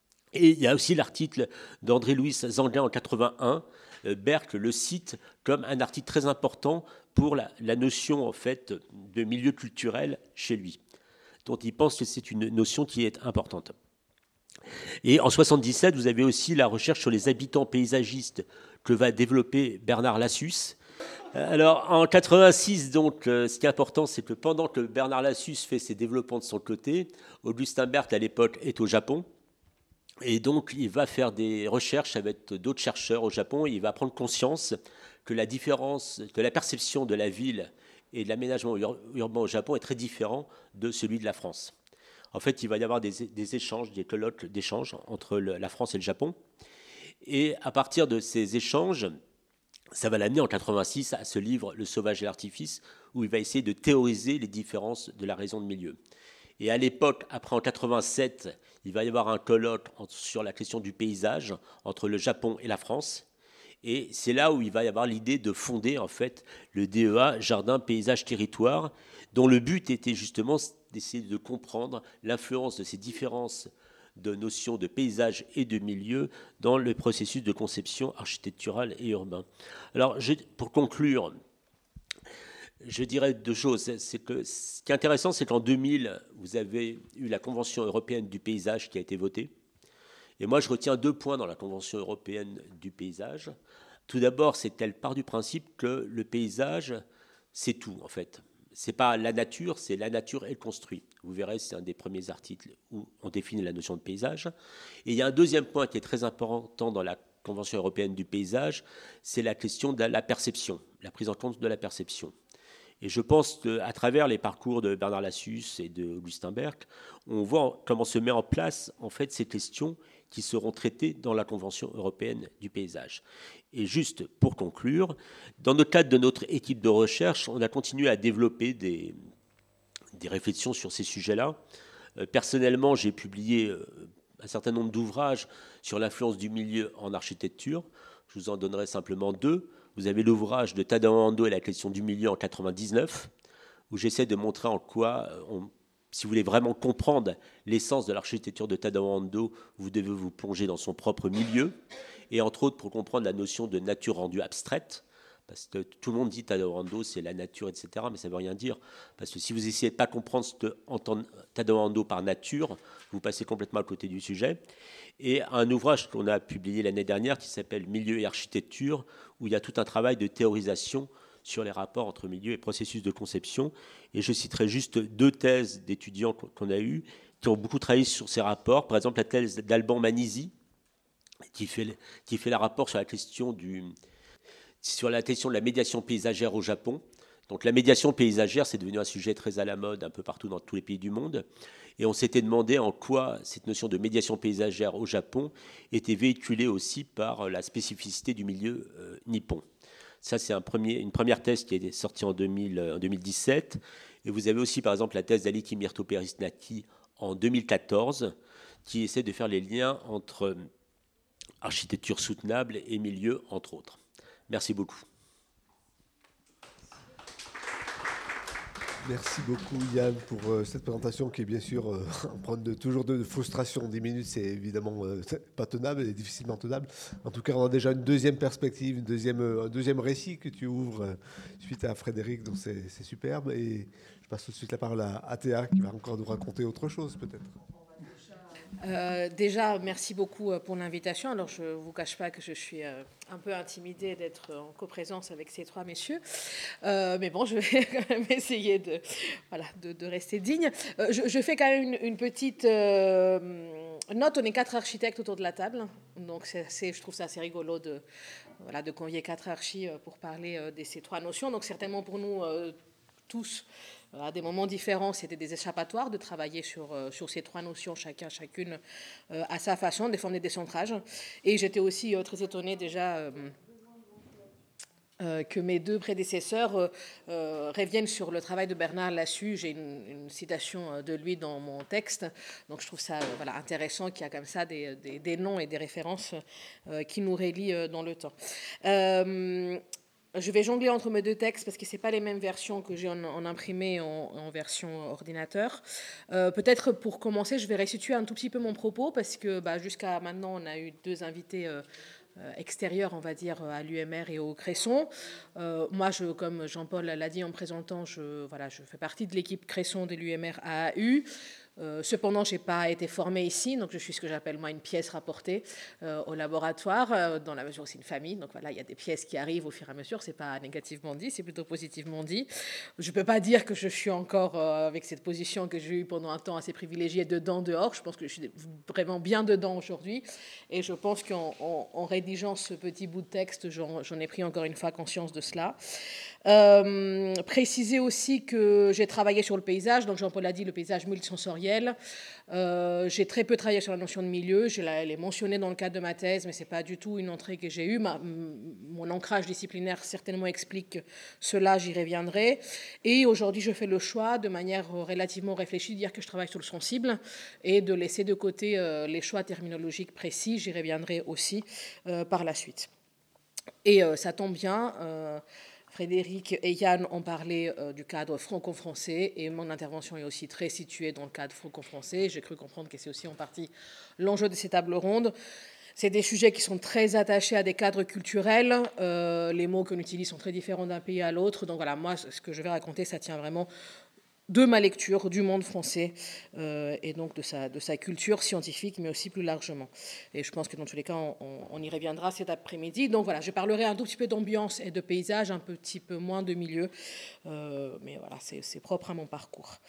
Et il y a aussi l'article d'André-Louis Zanguin en quatre-vingt-un, euh, Berck le cite comme un article très important pour la, la notion, en fait, de milieu culturel chez lui. Donc il pense que c'est une notion qui est importante. Et en soixante-dix-sept, vous avez aussi la recherche sur les habitants paysagistes que va développer Bernard Lassus. Alors, en quatre-vingt-six, donc, euh, ce qui est important, c'est que pendant que Bernard Lassus fait ses développements de son côté, Augustin Berthe, à l'époque, est au Japon. Et donc, il va faire des recherches avec d'autres chercheurs au Japon. Et il va prendre conscience que la différence, que la perception de la ville et de l'aménagement ur- urbain au Japon est très différent de celui de la France. En fait, il va y avoir des, des échanges, des colloques d'échanges entre le, la France et le Japon. Et à partir de ces échanges, ça va l'amener en quatre-vingt-six à ce livre Le sauvage et l'artifice, où il va essayer de théoriser les différences de la raison de milieu. Et à l'époque, après en quatre-vingt-sept, il va y avoir un colloque sur la question du paysage entre le Japon et la France. Et c'est là où il va y avoir l'idée de fonder en fait le D E A, Jardin, Paysage, Territoire, dont le but était justement d'essayer de comprendre l'influence de ces différences de notions de paysage et de milieu dans le processus de conception architecturale et urbain. Alors, je, pour conclure, je dirais deux choses. C'est que ce qui est intéressant, c'est qu'en deux mille, vous avez eu la Convention européenne du paysage qui a été votée. Et moi, je retiens deux points dans la Convention européenne du paysage. Tout d'abord, c'est qu'elle part du principe que le paysage, c'est tout, en fait. Ce n'est pas la nature, c'est la nature et le construit. Vous verrez, c'est un des premiers articles où on définit la notion de paysage. Et il y a un deuxième point qui est très important dans la Convention européenne du paysage, c'est la question de la perception, la prise en compte de la perception. Et je pense qu'à travers les parcours de Bernard Lassus et de Augustin Berg, on voit comment se met en place en fait ces questions qui seront traitées dans la Convention européenne du paysage. Et juste pour conclure, dans le cadre de notre équipe de recherche, on a continué à développer des, des réflexions sur ces sujets-là. Euh, personnellement, j'ai publié euh, un certain nombre d'ouvrages sur l'influence du milieu en architecture. Je vous en donnerai simplement deux. Vous avez l'ouvrage de Tadao Ando et la question du milieu en quatre-vingt-dix-neuf, où j'essaie de montrer en quoi, on, si vous voulez vraiment comprendre l'essence de l'architecture de Tadao Ando, vous devez vous plonger dans son propre milieu, et entre autres pour comprendre la notion de nature rendue abstraite, parce que tout le monde dit Tadao Ando, c'est la nature, et cetera, mais ça ne veut rien dire, parce que si vous essayez de ne pas comprendre ce que entend Tadao Ando par nature, vous passez complètement à côté du sujet. Et un ouvrage qu'on a publié l'année dernière qui s'appelle Milieu et architecture, où il y a tout un travail de théorisation sur les rapports entre milieu et processus de conception. Et je citerai juste deux thèses d'étudiants qu'on a eues qui ont beaucoup travaillé sur ces rapports. Par exemple, la thèse d'Alban Manisi, qui fait, qui fait le rapport sur la question du, sur la question de la médiation paysagère au Japon. Donc la médiation paysagère, c'est devenu un sujet très à la mode un peu partout dans tous les pays du monde. Et on s'était demandé en quoi cette notion de médiation paysagère au Japon était véhiculée aussi par la spécificité du milieu euh, nippon. Ça, c'est un premier, une première thèse qui est sortie en, deux mille, en deux mille dix-sept. Et vous avez aussi, par exemple, la thèse d'Aliki Myrto-Perisnaki en deux mille quatorze, qui essaie de faire les liens entre architecture soutenable et milieu, entre autres. Merci beaucoup. Merci beaucoup Yann pour euh, cette présentation qui est bien sûr euh, empreinte de toujours de frustration. dix minutes, c'est évidemment euh, pas tenable et difficilement tenable. En tout cas, on a déjà une deuxième perspective, une deuxième, euh, un deuxième récit que tu ouvres euh, suite à Frédéric, donc c'est, c'est superbe. Et je passe tout de suite la parole à, à Théa qui va encore nous raconter autre chose peut-être. Euh, déjà, merci beaucoup pour l'invitation. Alors, je ne vous cache pas que je suis euh, un peu intimidée d'être en coprésence avec ces trois messieurs. Euh, mais bon, je vais quand même essayer de, voilà, de, de rester digne. Euh, je, je fais quand même une, une petite euh, note. On est quatre architectes autour de la table. Donc, c'est, c'est, je trouve ça assez rigolo de, voilà, de convier quatre archis pour parler euh, de ces trois notions. Donc, certainement pour nous euh, tous, à des moments différents, c'était des échappatoires de travailler sur, euh, sur ces trois notions, chacun, chacune euh, à sa façon, des formes de décentrage. Et j'étais aussi euh, très étonnée déjà euh, euh, que mes deux prédécesseurs euh, euh, reviennent sur le travail de Bernard Lassus. J'ai une, une citation de lui dans mon texte, donc je trouve ça euh, voilà, intéressant qu'il y a comme ça des, des, des noms et des références euh, qui nous relient euh, dans le temps. Euh, Je vais jongler entre mes deux textes parce que ce n'est pas les mêmes versions que j'ai en, en imprimé en, en version ordinateur. Euh, peut-être pour commencer, je vais restituer un tout petit peu mon propos parce que bah, jusqu'à maintenant, on a eu deux invités euh, extérieurs, on va dire, à l'U M R et au Cresson. Euh, moi, je, comme Jean-Paul l'a dit en présentant, je, voilà, je fais partie de l'équipe Cresson de l'U M R A A U. Euh, cependant, je n'ai pas été formée ici, donc je suis ce que j'appelle moi une pièce rapportée euh, au laboratoire, euh, dans la mesure où c'est une famille. Donc voilà, il y a des pièces qui arrivent au fur et à mesure. C'est pas négativement dit, c'est plutôt positivement dit. Je peux pas dire que je suis encore euh, avec cette position que j'ai eue pendant un temps assez privilégiée dedans, dehors. Je pense que je suis vraiment bien dedans aujourd'hui, et je pense qu'en en, en rédigeant ce petit bout de texte, j'en, j'en ai pris encore une fois conscience de cela. Euh, préciser aussi que j'ai travaillé sur le paysage, donc Jean-Paul a dit le paysage multisensoriel. Euh, j'ai très peu travaillé sur la notion de milieu, je l'ai mentionné dans le cadre de ma thèse, mais ce n'est pas du tout une entrée que j'ai eue. Ma, mon ancrage disciplinaire certainement explique cela, j'y reviendrai. Et aujourd'hui, je fais le choix, de manière relativement réfléchie, de dire que je travaille sur le sensible et de laisser de côté euh, les choix terminologiques précis, j'y reviendrai aussi euh, par la suite. Et euh, ça tombe bien, euh, Frédéric et Yann ont parlé euh, du cadre franco-français, et mon intervention est aussi très située dans le cadre franco-français. J'ai cru comprendre que c'est aussi en partie l'enjeu de ces tables rondes. C'est des sujets qui sont très attachés à des cadres culturels. Euh, les mots qu'on utilise sont très différents d'un pays à l'autre. Donc voilà, moi, ce que je vais raconter, ça tient vraiment de ma lecture du monde français euh, et donc de sa, de sa culture scientifique, mais aussi plus largement. Et je pense que dans tous les cas, on, on y reviendra cet après-midi. Donc voilà, je parlerai un tout petit peu d'ambiance et de paysage, un petit peu moins de milieu, euh, mais voilà, c'est, c'est propre à mon parcours.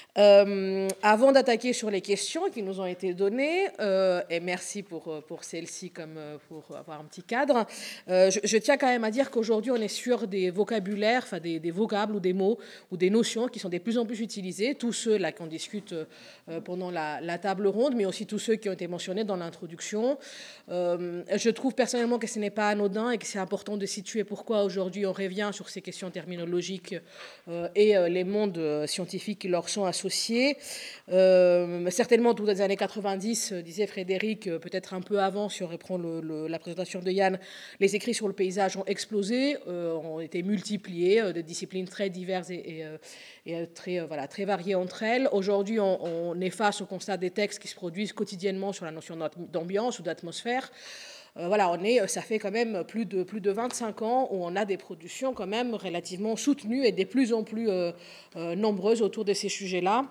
Euh, avant d'attaquer sur les questions qui nous ont été données, euh, et merci pour, pour celle-ci comme pour avoir un petit cadre, euh, je, je tiens quand même à dire qu'aujourd'hui, on est sur des vocabulaires, enfin des, des vocables ou des mots ou des notions qui sont de plus en plus utilisés, tous ceux là qu'on discute euh, pendant la, la table ronde, mais aussi tous ceux qui ont été mentionnés dans l'introduction. Euh, je trouve personnellement que ce n'est pas anodin et que c'est important de situer pourquoi aujourd'hui on revient sur ces questions terminologiques euh, et euh, les mondes euh, scientifiques qui leur sont associés. Euh, certainement, dans les années quatre-vingt-dix, euh, disait Frédéric, euh, peut-être un peu avant, si on reprend le, le, la présentation de Yann, les écrits sur le paysage ont explosé, euh, ont été multipliés, euh, de disciplines très diverses et, et, euh, et très Voilà, très variées entre elles. Aujourd'hui, on, on est face au constat des textes qui se produisent quotidiennement sur la notion d'ambiance ou d'atmosphère. Euh, voilà, on est, ça fait quand même plus de, plus de vingt-cinq ans où on a des productions quand même relativement soutenues et de plus en plus euh, euh, nombreuses autour de ces sujets-là.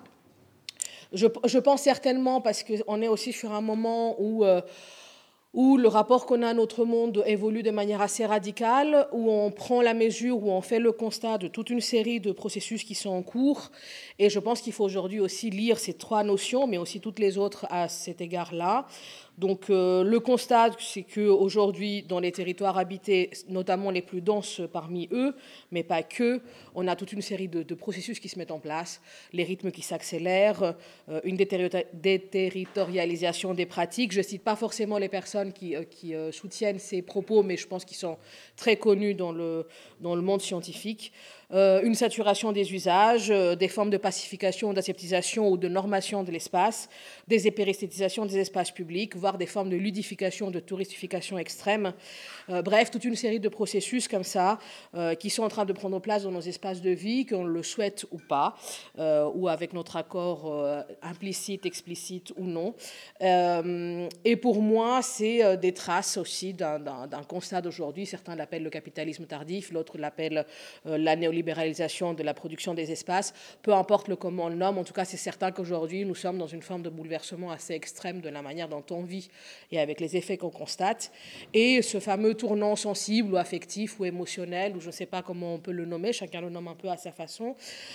Je, je pense certainement parce qu'on est aussi sur un moment où... Euh, où le rapport qu'on a à notre monde évolue de manière assez radicale, où on prend la mesure, où on fait le constat de toute une série de processus qui sont en cours. Et je pense qu'il faut aujourd'hui aussi lire ces trois notions, mais aussi toutes les autres à cet égard-là. Donc euh, le constat, c'est qu'aujourd'hui, dans les territoires habités, notamment les plus denses parmi eux, mais pas que, on a toute une série de, de processus qui se mettent en place, les rythmes qui s'accélèrent, euh, une déterritorialisation des pratiques. Je ne cite pas forcément les personnes qui, euh, qui euh, soutiennent ces propos, mais je pense qu'ils sont très connus dans le, dans le monde scientifique. Euh, une saturation des usages, euh, des formes de pacification, d'aseptisation ou de normation de l'espace, des hyperesthétisations des espaces publics, voire des formes de ludification, de touristification extrême. Euh, bref, toute une série de processus comme ça euh, qui sont en train de prendre place dans nos espaces de vie, qu'on le souhaite ou pas, euh, ou avec notre accord euh, implicite, explicite ou non. Euh, et pour moi, c'est euh, des traces aussi d'un, d'un, d'un constat d'aujourd'hui. Certains l'appellent le capitalisme tardif, l'autre l'appelle euh, la néolibéralisation de la production des espaces. Peu importe le comment on le nomme, en tout cas, c'est certain qu'aujourd'hui, nous sommes dans une forme de bouleversement assez extrême de la manière dont on vit et avec les effets qu'on constate. Et ce fameux tournant sensible ou affectif ou émotionnel, ou je ne sais pas comment on peut le nommer, chacun le nomme un peu à sa façon,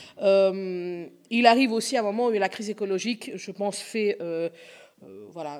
euh, il arrive aussi à un moment où la crise écologique, je pense, fait... Euh, euh, voilà,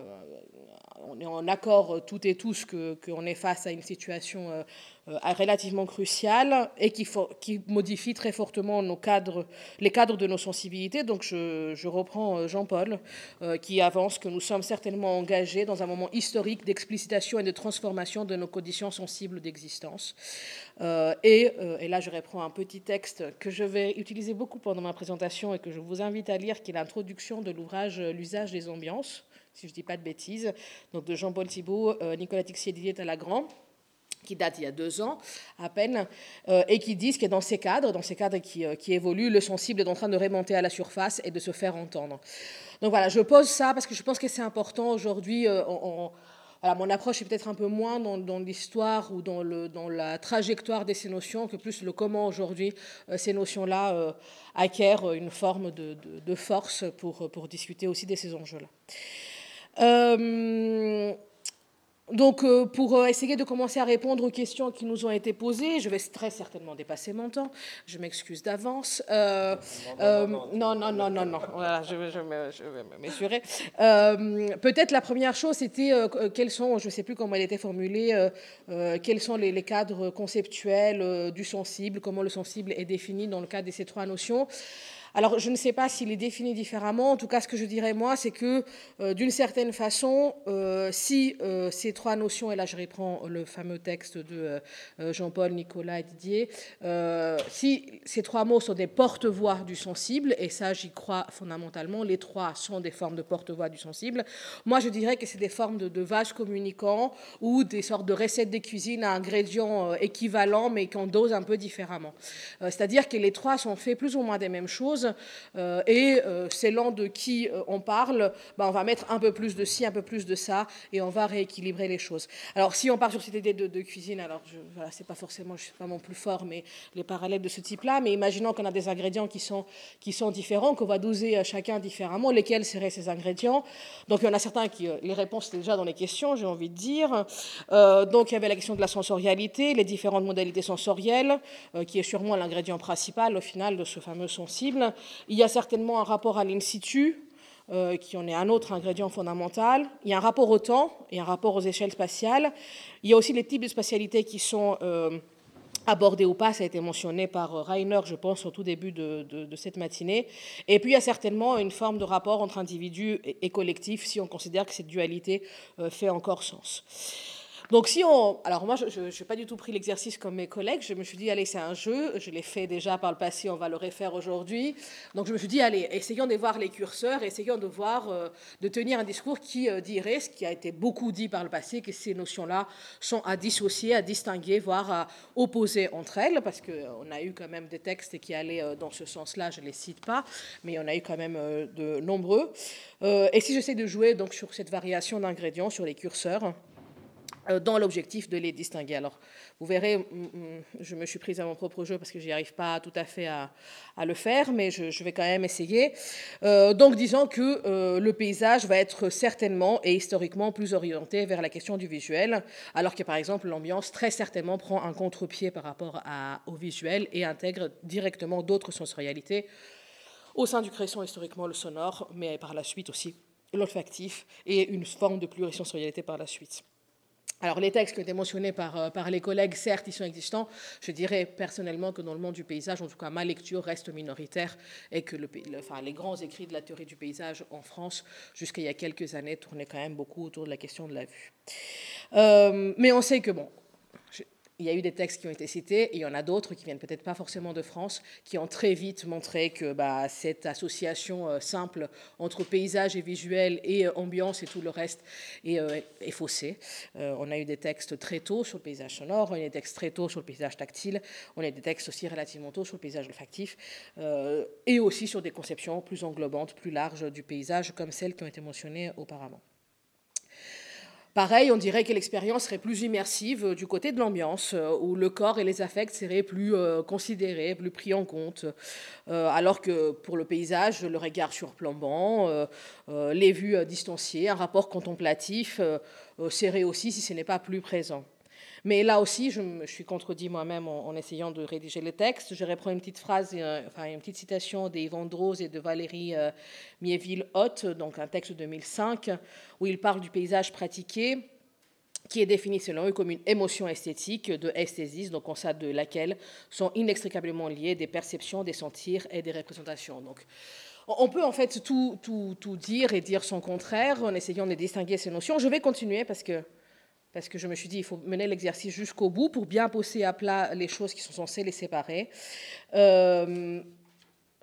on est en accord toutes et tous que, qu'on est face à une situation euh, euh, relativement cruciale et qui, for- qui modifie très fortement nos cadres, les cadres de nos sensibilités. Donc je, je reprends Jean-Paul euh, qui avance que nous sommes certainement engagés dans un moment historique d'explicitation et de transformation de nos conditions sensibles d'existence. Euh, et, euh, et là je reprends un petit texte que je vais utiliser beaucoup pendant ma présentation et que je vous invite à lire, qui est l'introduction de l'ouvrage L'usage des ambiances, si je ne dis pas de bêtises, donc de Jean-Paul Thibault, euh, Nicolas Tixier et Didier Talagrand, qui date il y a deux ans à peine, euh, et qui disent que dans ces cadres, dans ces cadres qui, euh, qui évoluent, le sensible est en train de remonter à la surface et de se faire entendre. Donc voilà, je pose ça parce que je pense que c'est important aujourd'hui. Euh, on, on, voilà, mon approche est peut-être un peu moins dans, dans l'histoire ou dans, le, dans la trajectoire de ces notions que plus le comment aujourd'hui euh, ces notions-là euh, acquièrent une forme de, de, de force pour, pour discuter aussi de ces enjeux-là. Euh, Donc, euh, pour euh, essayer de commencer à répondre aux questions qui nous ont été posées, je vais très certainement dépasser mon temps. Je m'excuse d'avance. Euh, euh, non, non, non, non, non. Voilà, je, vais, je, vais, je vais me mesurer. Euh, peut-être la première chose, c'était euh, quels sont, je ne sais plus comment elle était formulée, euh, euh, quels sont les, les cadres conceptuels euh, du sensible, comment le sensible est défini dans le cadre de ces trois notions. Alors, je ne sais pas s'il est défini différemment. En tout cas, ce que je dirais, moi, c'est que, euh, d'une certaine façon, euh, si euh, ces trois notions, et là, je reprends le fameux texte de euh, Jean-Paul, Nicolas et Didier, euh, si ces trois mots sont des porte-voix du sensible, et ça, j'y crois fondamentalement, les trois sont des formes de porte-voix du sensible, moi, je dirais que c'est des formes de, de vases communicants ou des sortes de recettes de cuisine à ingrédients euh, équivalents, mais qu'on dose un peu différemment. Euh, c'est-à-dire que les trois sont faits plus ou moins des mêmes choses, Euh, et euh, selon de qui euh, on parle, ben, on va mettre un peu plus de ci, un peu plus de ça, et on va rééquilibrer les choses. Alors, si on part sur cette idée de, de cuisine, alors, je, voilà, c'est pas forcément, je suis pas mon plus fort, mais les parallèles de ce type-là, mais imaginons qu'on a des ingrédients qui sont, qui sont différents, qu'on va doser chacun différemment, lesquels seraient ces ingrédients. Donc, il y en a certains qui, les réponses étaient déjà dans les questions, j'ai envie de dire. Euh, donc, il y avait la question de la sensorialité, les différentes modalités sensorielles, euh, qui est sûrement l'ingrédient principal, au final, de ce fameux sensible. Il y a certainement un rapport à l'in situ, euh, qui en est un autre ingrédient fondamental. Il y a un rapport au temps et un rapport aux échelles spatiales. Il y a aussi les types de spatialité qui sont euh, abordés ou pas. Ça a été mentionné par Rainer, je pense, au tout début de, de, de cette matinée. Et puis, il y a certainement une forme de rapport entre individu et, et collectif, si on considère que cette dualité euh, fait encore sens. Donc si on... Alors moi, je n'ai pas du tout pris l'exercice comme mes collègues. Je me suis dit, allez, c'est un jeu. Je l'ai fait déjà par le passé, on va le refaire aujourd'hui. Donc je me suis dit, allez, essayons de voir les curseurs, essayons de voir, euh, de tenir un discours qui euh, dirait, ce qui a été beaucoup dit par le passé, que ces notions-là sont à dissocier, à distinguer, voire à opposer entre elles, parce qu'on a eu quand même des textes qui allaient euh, dans ce sens-là, je ne les cite pas, mais on a eu quand même euh, de nombreux. Euh, et si j'essaie de jouer donc, sur cette variation d'ingrédients, sur les curseurs, dans l'objectif de les distinguer. Alors, vous verrez, je me suis prise à mon propre jeu parce que je n'y arrive pas tout à fait à, à le faire, mais je, je vais quand même essayer. Euh, donc, disons que euh, le paysage va être certainement et historiquement plus orienté vers la question du visuel, alors que, par exemple, l'ambiance très certainement prend un contre-pied par rapport à, au visuel et intègre directement d'autres sensorialités au sein du création historiquement le sonore, mais par la suite aussi l'olfactif et une forme de plurisensorialité par la suite. Alors, les textes qui ont été mentionnés par, par les collègues, certes, ils sont existants. Je dirais personnellement que dans le monde du paysage, en tout cas, ma lecture reste minoritaire et que le, le, enfin, les grands écrits de la théorie du paysage en France, jusqu'à il y a quelques années, tournaient quand même beaucoup autour de la question de la vue. Euh, mais on sait que, bon, je, il y a eu des textes qui ont été cités, et il y en a d'autres qui viennent peut-être pas forcément de France, qui ont très vite montré que bah, cette association euh, simple entre paysage et visuel et euh, ambiance et tout le reste est, euh, est faussée. Euh, on a eu des textes très tôt sur le paysage sonore, on a eu des textes très tôt sur le paysage tactile, on a eu des textes aussi relativement tôt sur le paysage olfactif, euh, et aussi sur des conceptions plus englobantes, plus larges du paysage, comme celles qui ont été mentionnées auparavant. Pareil, on dirait que l'expérience serait plus immersive du côté de l'ambiance, où le corps et les affects seraient plus euh, considérés, plus pris en compte, euh, alors que pour le paysage, le regard surplombant, euh, euh, les vues distanciées, un rapport contemplatif euh, serait aussi, si ce n'est pas plus présent. Mais là aussi, je me suis contredit moi-même en, en essayant de rédiger le texte. Je reprends une petite phrase, euh, enfin une petite citation d'Yvan Droz et de Valérie euh, Miéville-Hoth, donc un texte de deux mille cinq, où ils parlent du paysage pratiqué, qui est défini selon eux comme une émotion esthétique de esthésis, donc en ça de laquelle sont inextricablement liées des perceptions, des sentirs et des représentations. Donc, on peut en fait tout, tout, tout dire et dire son contraire en essayant de distinguer ces notions. Je vais continuer parce que parce que je me suis dit, il faut mener l'exercice jusqu'au bout pour bien poser à plat les choses qui sont censées les séparer. Euh,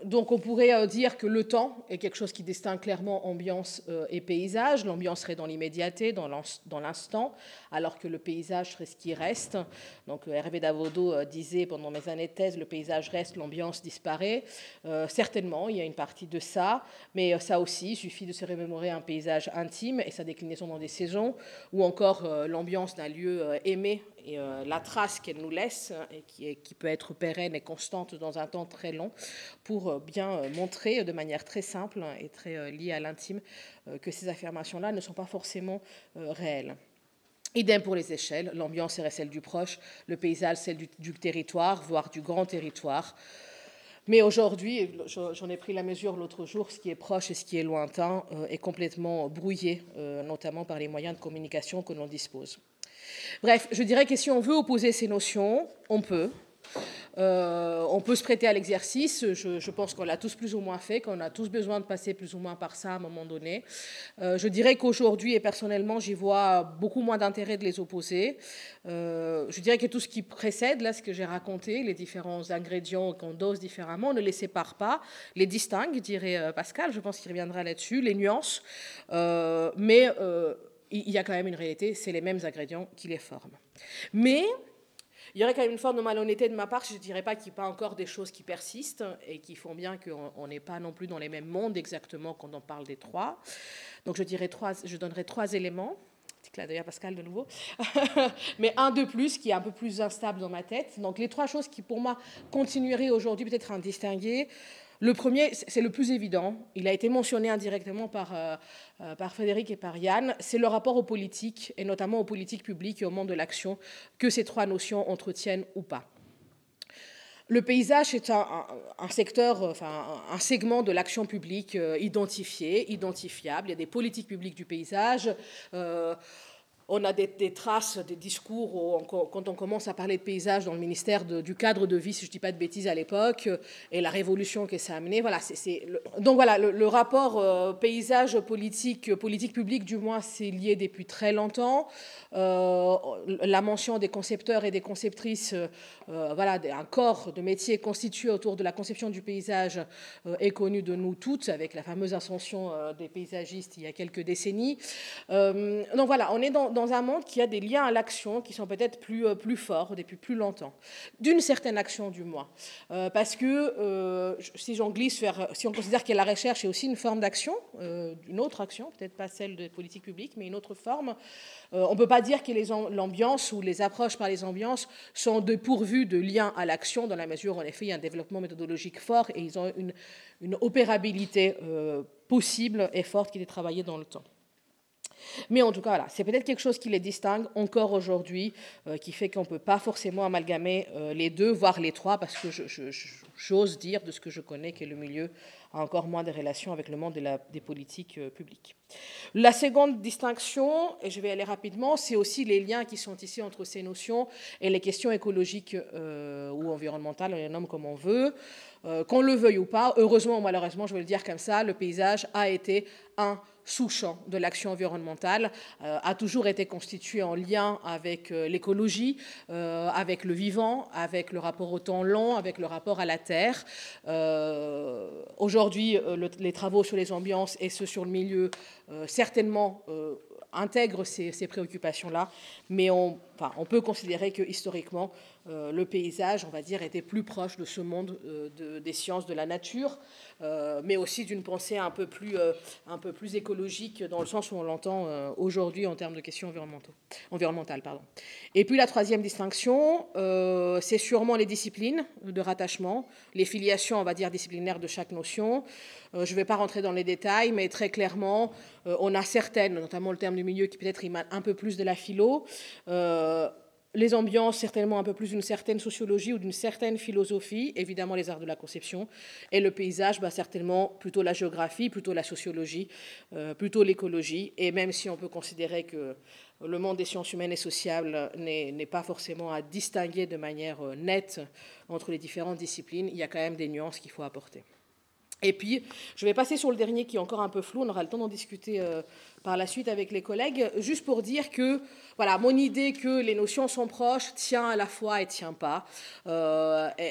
donc on pourrait dire que le temps est quelque chose qui distingue clairement ambiance et paysage. L'ambiance serait dans l'immédiateté, dans l'instant, alors que le paysage serait ce qui reste. Donc Hervé Davodo disait pendant mes années de thèse, le paysage reste, l'ambiance disparaît. Euh, certainement, il y a une partie de ça, mais ça aussi, il suffit de se remémorer un paysage intime et sa déclinaison dans des saisons, ou encore euh, l'ambiance d'un lieu euh, aimé et euh, la trace qu'elle nous laisse, et qui, est, qui peut être pérenne et constante dans un temps très long, pour bien montrer de manière très simple et très liée à l'intime que ces affirmations-là ne sont pas forcément réelles. Idem pour les échelles, l'ambiance serait celle du proche, le paysage celle du, du territoire, voire du grand territoire. Mais aujourd'hui, j'en ai pris la mesure l'autre jour, ce qui est proche et ce qui est lointain est complètement brouillé, notamment par les moyens de communication que l'on dispose. Bref, je dirais que si on veut opposer ces notions, on peut. Euh, on peut se prêter à l'exercice, je, je pense qu'on l'a tous plus ou moins fait, qu'on a tous besoin de passer plus ou moins par ça à un moment donné. Euh, je dirais qu'aujourd'hui, et personnellement, j'y vois beaucoup moins d'intérêt de les opposer. Euh, je dirais que tout ce qui précède, là, ce que j'ai raconté, les différents ingrédients qu'on dose différemment, on ne les sépare pas, les distingue, dirait Pascal, je pense qu'il reviendra là-dessus, les nuances, euh, mais euh, il y a quand même une réalité, c'est les mêmes ingrédients qui les forment. Mais il y aurait quand même une forme de malhonnêteté de ma part, je ne dirais pas qu'il n'y a pas encore des choses qui persistent et qui font bien qu'on n'est pas non plus dans les mêmes mondes exactement quand on parle des trois. Donc je, dirais trois, je donnerai trois éléments. Petit clin d'œil à Pascal de nouveau. Mais un de plus qui est un peu plus instable dans ma tête. Donc les trois choses qui pour moi continueraient aujourd'hui peut-être à distinguer. Le premier, c'est le plus évident, il a été mentionné indirectement par, euh, par Frédéric et par Yann, c'est le rapport aux politiques, et notamment aux politiques publiques et au monde de l'action, que ces trois notions entretiennent ou pas. Le paysage est un, un, un secteur, enfin un segment de l'action publique euh, identifié, identifiable, il y a des politiques publiques du paysage, euh, on a des, des traces, des discours, où on, quand on commence à parler de paysage dans le ministère de, du cadre de vie, si je ne dis pas de bêtises à l'époque, et la révolution que ça a amené. Voilà, c'est, c'est le, donc voilà, le, le rapport euh, paysage politique, politique publique, du moins, c'est lié depuis très longtemps. Euh, la mention des concepteurs et des conceptrices, euh, voilà, un corps de métier constitué autour de la conception du paysage euh, est connu de nous toutes, avec la fameuse ascension euh, des paysagistes il y a quelques décennies. Euh, donc voilà, on est dans dans un monde qui a des liens à l'action qui sont peut-être plus, euh, plus forts depuis plus longtemps, d'une certaine action du moins. Euh, parce que euh, si j'en glisse vers, si on considère que la recherche est aussi une forme d'action, euh, une autre action, peut-être pas celle de politique publique, mais une autre forme, euh, on ne peut pas dire que les, l'ambiance ou les approches par les ambiances sont dépourvues de liens à l'action, dans la mesure où en effet il y a un développement méthodologique fort et ils ont une, une opérabilité euh, possible et forte qui est travaillée dans le temps. Mais en tout cas, voilà, c'est peut-être quelque chose qui les distingue encore aujourd'hui, euh, qui fait qu'on ne peut pas forcément amalgamer euh, les deux, voire les trois, parce que je, je, j'ose dire, de ce que je connais, que le milieu a encore moins de relations avec le monde de la, des politiques euh, publiques. La seconde distinction, et je vais aller rapidement, c'est aussi les liens qui sont ici entre ces notions et les questions écologiques euh, ou environnementales, on les nomme comme on veut. Euh, qu'on le veuille ou pas, heureusement ou malheureusement, je vais le dire comme ça, le paysage a été un sous-champ de l'action environnementale, euh, a toujours été constitué en lien avec euh, l'écologie, euh, avec le vivant, avec le rapport au temps long, avec le rapport à la terre. Euh, aujourd'hui, euh, le, les travaux sur les ambiances et ceux sur le milieu, euh, certainement, euh, intègrent ces, ces préoccupations-là, mais on, enfin, on peut considérer que historiquement, euh, le paysage, on va dire, était plus proche de ce monde euh, de, des sciences de la nature, euh, mais aussi d'une pensée un peu plus, euh, un peu plus écologique dans le sens où on l'entend euh, aujourd'hui en termes de questions environnementales. environnementales pardon. Et puis la troisième distinction, euh, c'est sûrement les disciplines de rattachement, les filiations, on va dire, disciplinaires de chaque notion. Euh, je ne vais pas rentrer dans les détails, mais très clairement, euh, on a certaines, notamment le terme du milieu qui peut-être émane un peu plus de la philo, euh, les ambiances, certainement un peu plus d'une certaine sociologie ou d'une certaine philosophie, évidemment les arts de la conception, et le paysage, bah, certainement plutôt la géographie, plutôt la sociologie, euh, plutôt l'écologie, et même si on peut considérer que le monde des sciences humaines et sociales n'est, n'est pas forcément à distinguer de manière nette entre les différentes disciplines, il y a quand même des nuances qu'il faut apporter. Et puis, je vais passer sur le dernier qui est encore un peu flou, on aura le temps d'en discuter euh, par la suite avec les collègues, juste pour dire que, voilà, mon idée que les notions sont proches tient à la fois et tient pas. Euh,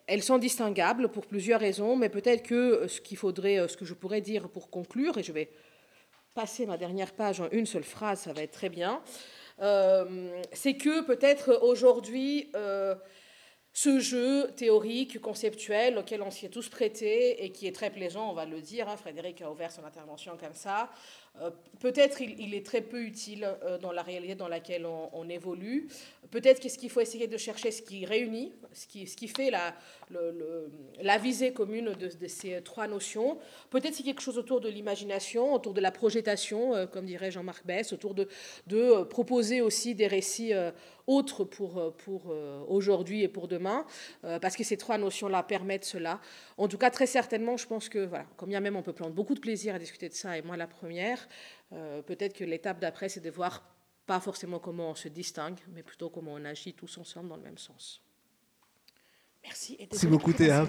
elles sont distinguables pour plusieurs raisons, mais peut-être que ce qu'il faudrait, ce que je pourrais dire pour conclure, et je vais passer ma dernière page en une seule phrase, ça va être très bien, euh, c'est que peut-être aujourd'hui, euh, ce jeu théorique, conceptuel, auquel on s'y est tous prêtés et qui est très plaisant, on va le dire, hein, Frédéric a ouvert son intervention comme ça, euh, peut-être il, il est très peu utile euh, dans la réalité dans laquelle on, on évolue. Peut-être qu'est-ce qu'il faut essayer de chercher ce qui réunit, ce qui, ce qui fait la, le, le, la visée commune de, de ces trois notions. Peut-être c'est quelque chose autour de l'imagination, autour de la projetation, euh, comme dirait Jean-Marc Bess, autour de, de proposer aussi des récits euh, autres pour, pour euh, aujourd'hui et pour demain, euh, parce que ces trois notions-là permettent cela. En tout cas, très certainement, je pense que, voilà, comme bien même on peut prendre beaucoup de plaisir à discuter de ça, et moi la première, euh, peut-être que l'étape d'après, c'est de voir pas forcément comment on se distingue, mais plutôt comment on agit tous ensemble dans le même sens. Merci. Et Merci beaucoup, Théa.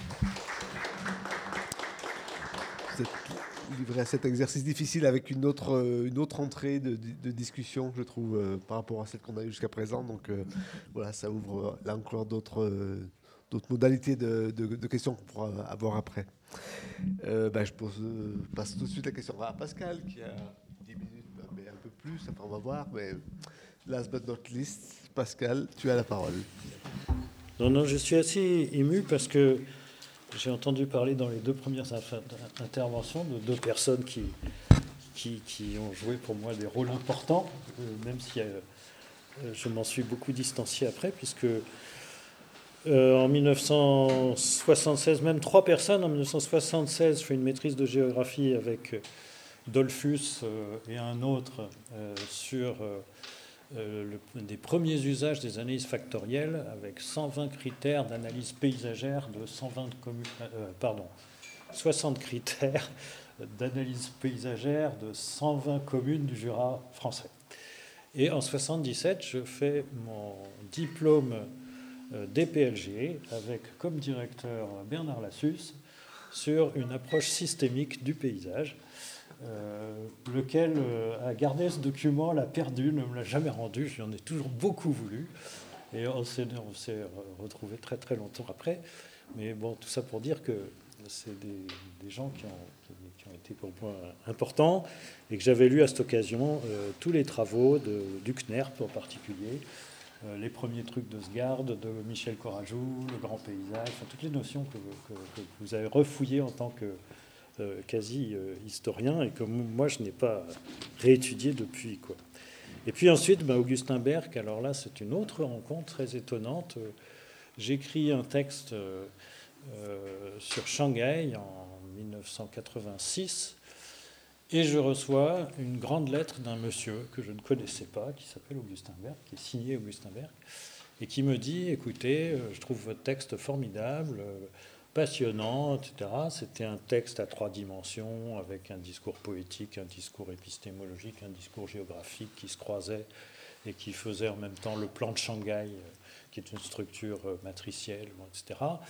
Vous êtes livré à cet exercice difficile avec une autre, une autre entrée de, de discussion, je trouve, euh, par rapport à celle qu'on a eue jusqu'à présent. Donc euh, voilà, ça ouvre là encore d'autres, euh, d'autres modalités de, de, de questions qu'on pourra avoir après. Euh, ben, je pose, euh, passe tout de suite la question à Pascal, qui a dix minutes, mais un peu plus, enfin, on va voir. Mais last but not least, Pascal, tu as la parole. Non, non, je suis assez ému parce que j'ai entendu parler dans les deux premières interventions de deux personnes qui, qui, qui ont joué pour moi des rôles importants, euh, même si euh, je m'en suis beaucoup distancié après, puisque euh, en mille neuf cent soixante-seize, même trois personnes, en mille neuf cent soixante-seize, je fais une maîtrise de géographie avec Dollfus euh, et un autre euh, sur... Euh, Euh, le, des premiers usages des analyses factorielles avec cent vingt critères d'analyse paysagère de cent vingt communes, euh, pardon, soixante critères d'analyse paysagère de cent vingt communes du Jura français. Et en soixante-dix-sept, je fais mon diplôme euh, D P L G avec comme directeur Bernard Lassus sur une approche systémique du paysage. Euh, lequel euh, a gardé ce document, l'a perdu, ne me l'a jamais rendu, j'en ai toujours beaucoup voulu, et on s'est, on s'est retrouvés très très longtemps après, mais bon, tout ça pour dire que c'est des, des gens qui ont, qui, qui ont été pour moi importants, et que j'avais lu à cette occasion euh, tous les travaux de Ducknerp en particulier, euh, les premiers trucs de Sgard, de Michel Corajou, le grand paysage, enfin, toutes les notions que, que, que vous avez refouillées en tant que Euh, quasi euh, historien, et que moi je n'ai pas réétudié depuis, quoi. Et puis ensuite, bah, Augustin Berg, alors là c'est une autre rencontre très étonnante. J'écris un texte euh, euh, sur Shanghai en mille neuf cent quatre-vingt-six et je reçois une grande lettre d'un monsieur que je ne connaissais pas, qui s'appelle Augustin Berg, qui est signé Augustin Berg, et qui me dit, écoutez, je trouve votre texte formidable, passionnant, et cetera. C'était un texte à trois dimensions, avec un discours poétique, un discours épistémologique, un discours géographique qui se croisaient et qui faisait en même temps le plan de Shanghai, qui est une structure matricielle, et cetera.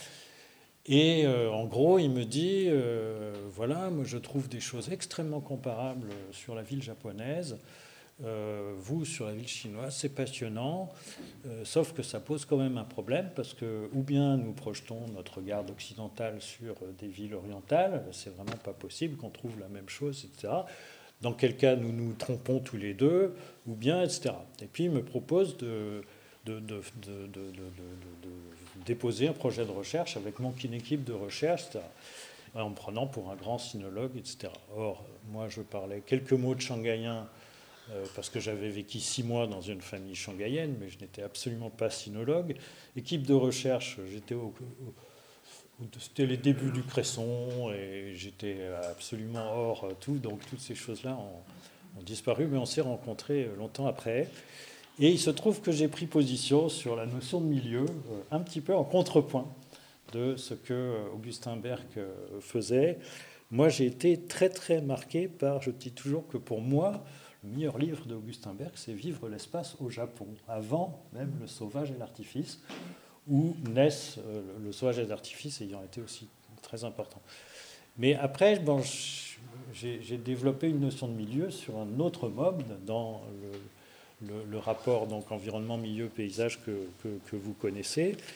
Et euh, en gros, il me dit, euh, voilà, moi je trouve des choses extrêmement comparables sur la ville japonaise. Euh, vous, sur la ville chinoise, c'est passionnant, euh, sauf que ça pose quand même un problème, parce que ou bien nous projetons notre regard occidental sur des villes orientales, c'est vraiment pas possible qu'on trouve la même chose, et cetera. Dans quel cas nous nous trompons tous les deux, ou bien, et cetera. Et puis il me propose de, de, de, de, de, de, de, de déposer un projet de recherche avec mon équipe de recherche, et cetera, en me prenant pour un grand sinologue, et cetera. Or, moi, je parlais quelques mots de shanghaïen, Euh, parce que j'avais vécu six mois dans une famille shanghaïenne, mais je n'étais absolument pas sinologue. Équipe de recherche, j'étais au, au, c'était les débuts du Cresson, et j'étais absolument hors tout, donc toutes ces choses-là ont, ont disparu, mais on s'est rencontrés longtemps après. Et il se trouve que j'ai pris position sur la notion de milieu, un petit peu en contrepoint de ce que Augustin Berg faisait. Moi, j'ai été très, très marqué par, je dis toujours que pour moi, le meilleur livre d'Augustin Berg, c'est Vivre l'espace au Japon, avant même Le Sauvage et l'Artifice, où naissent euh, Le Sauvage et l'Artifice ayant été aussi très important. Mais après, bon, j'ai, j'ai développé une notion de milieu sur un autre mode dans le, le, le rapport donc environnement, milieu, paysage que, que, que vous connaissez.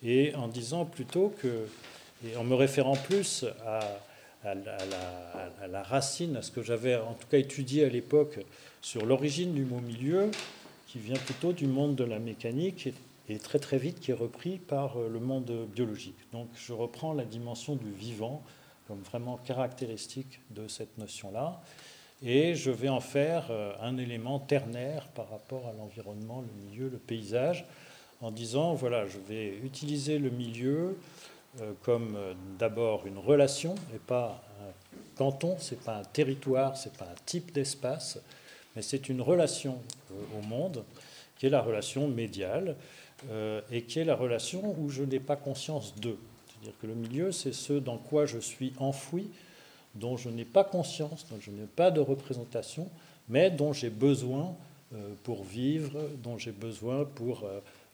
et en disant plutôt que, et en me référant plus à, à, la, à, la, à la racine, à ce que j'avais en tout cas étudié à l'époque sur l'origine du mot milieu, qui vient plutôt du monde de la mécanique et, et très très vite qui est repris par le monde biologique. Donc je reprends la dimension du vivant comme vraiment caractéristique de cette notion-là. Et je vais en faire un élément ternaire par rapport à l'environnement, le milieu, le paysage, en disant, voilà, je vais utiliser le milieu comme d'abord une relation, et pas un canton, ce n'est pas un territoire, ce n'est pas un type d'espace, mais c'est une relation au monde, qui est la relation médiale, et qui est la relation où je n'ai pas conscience d'eux. C'est-à-dire que le milieu, c'est ce dans quoi je suis enfoui, dont je n'ai pas conscience, dont je n'ai pas de représentation, mais dont j'ai besoin pour vivre, dont j'ai besoin pour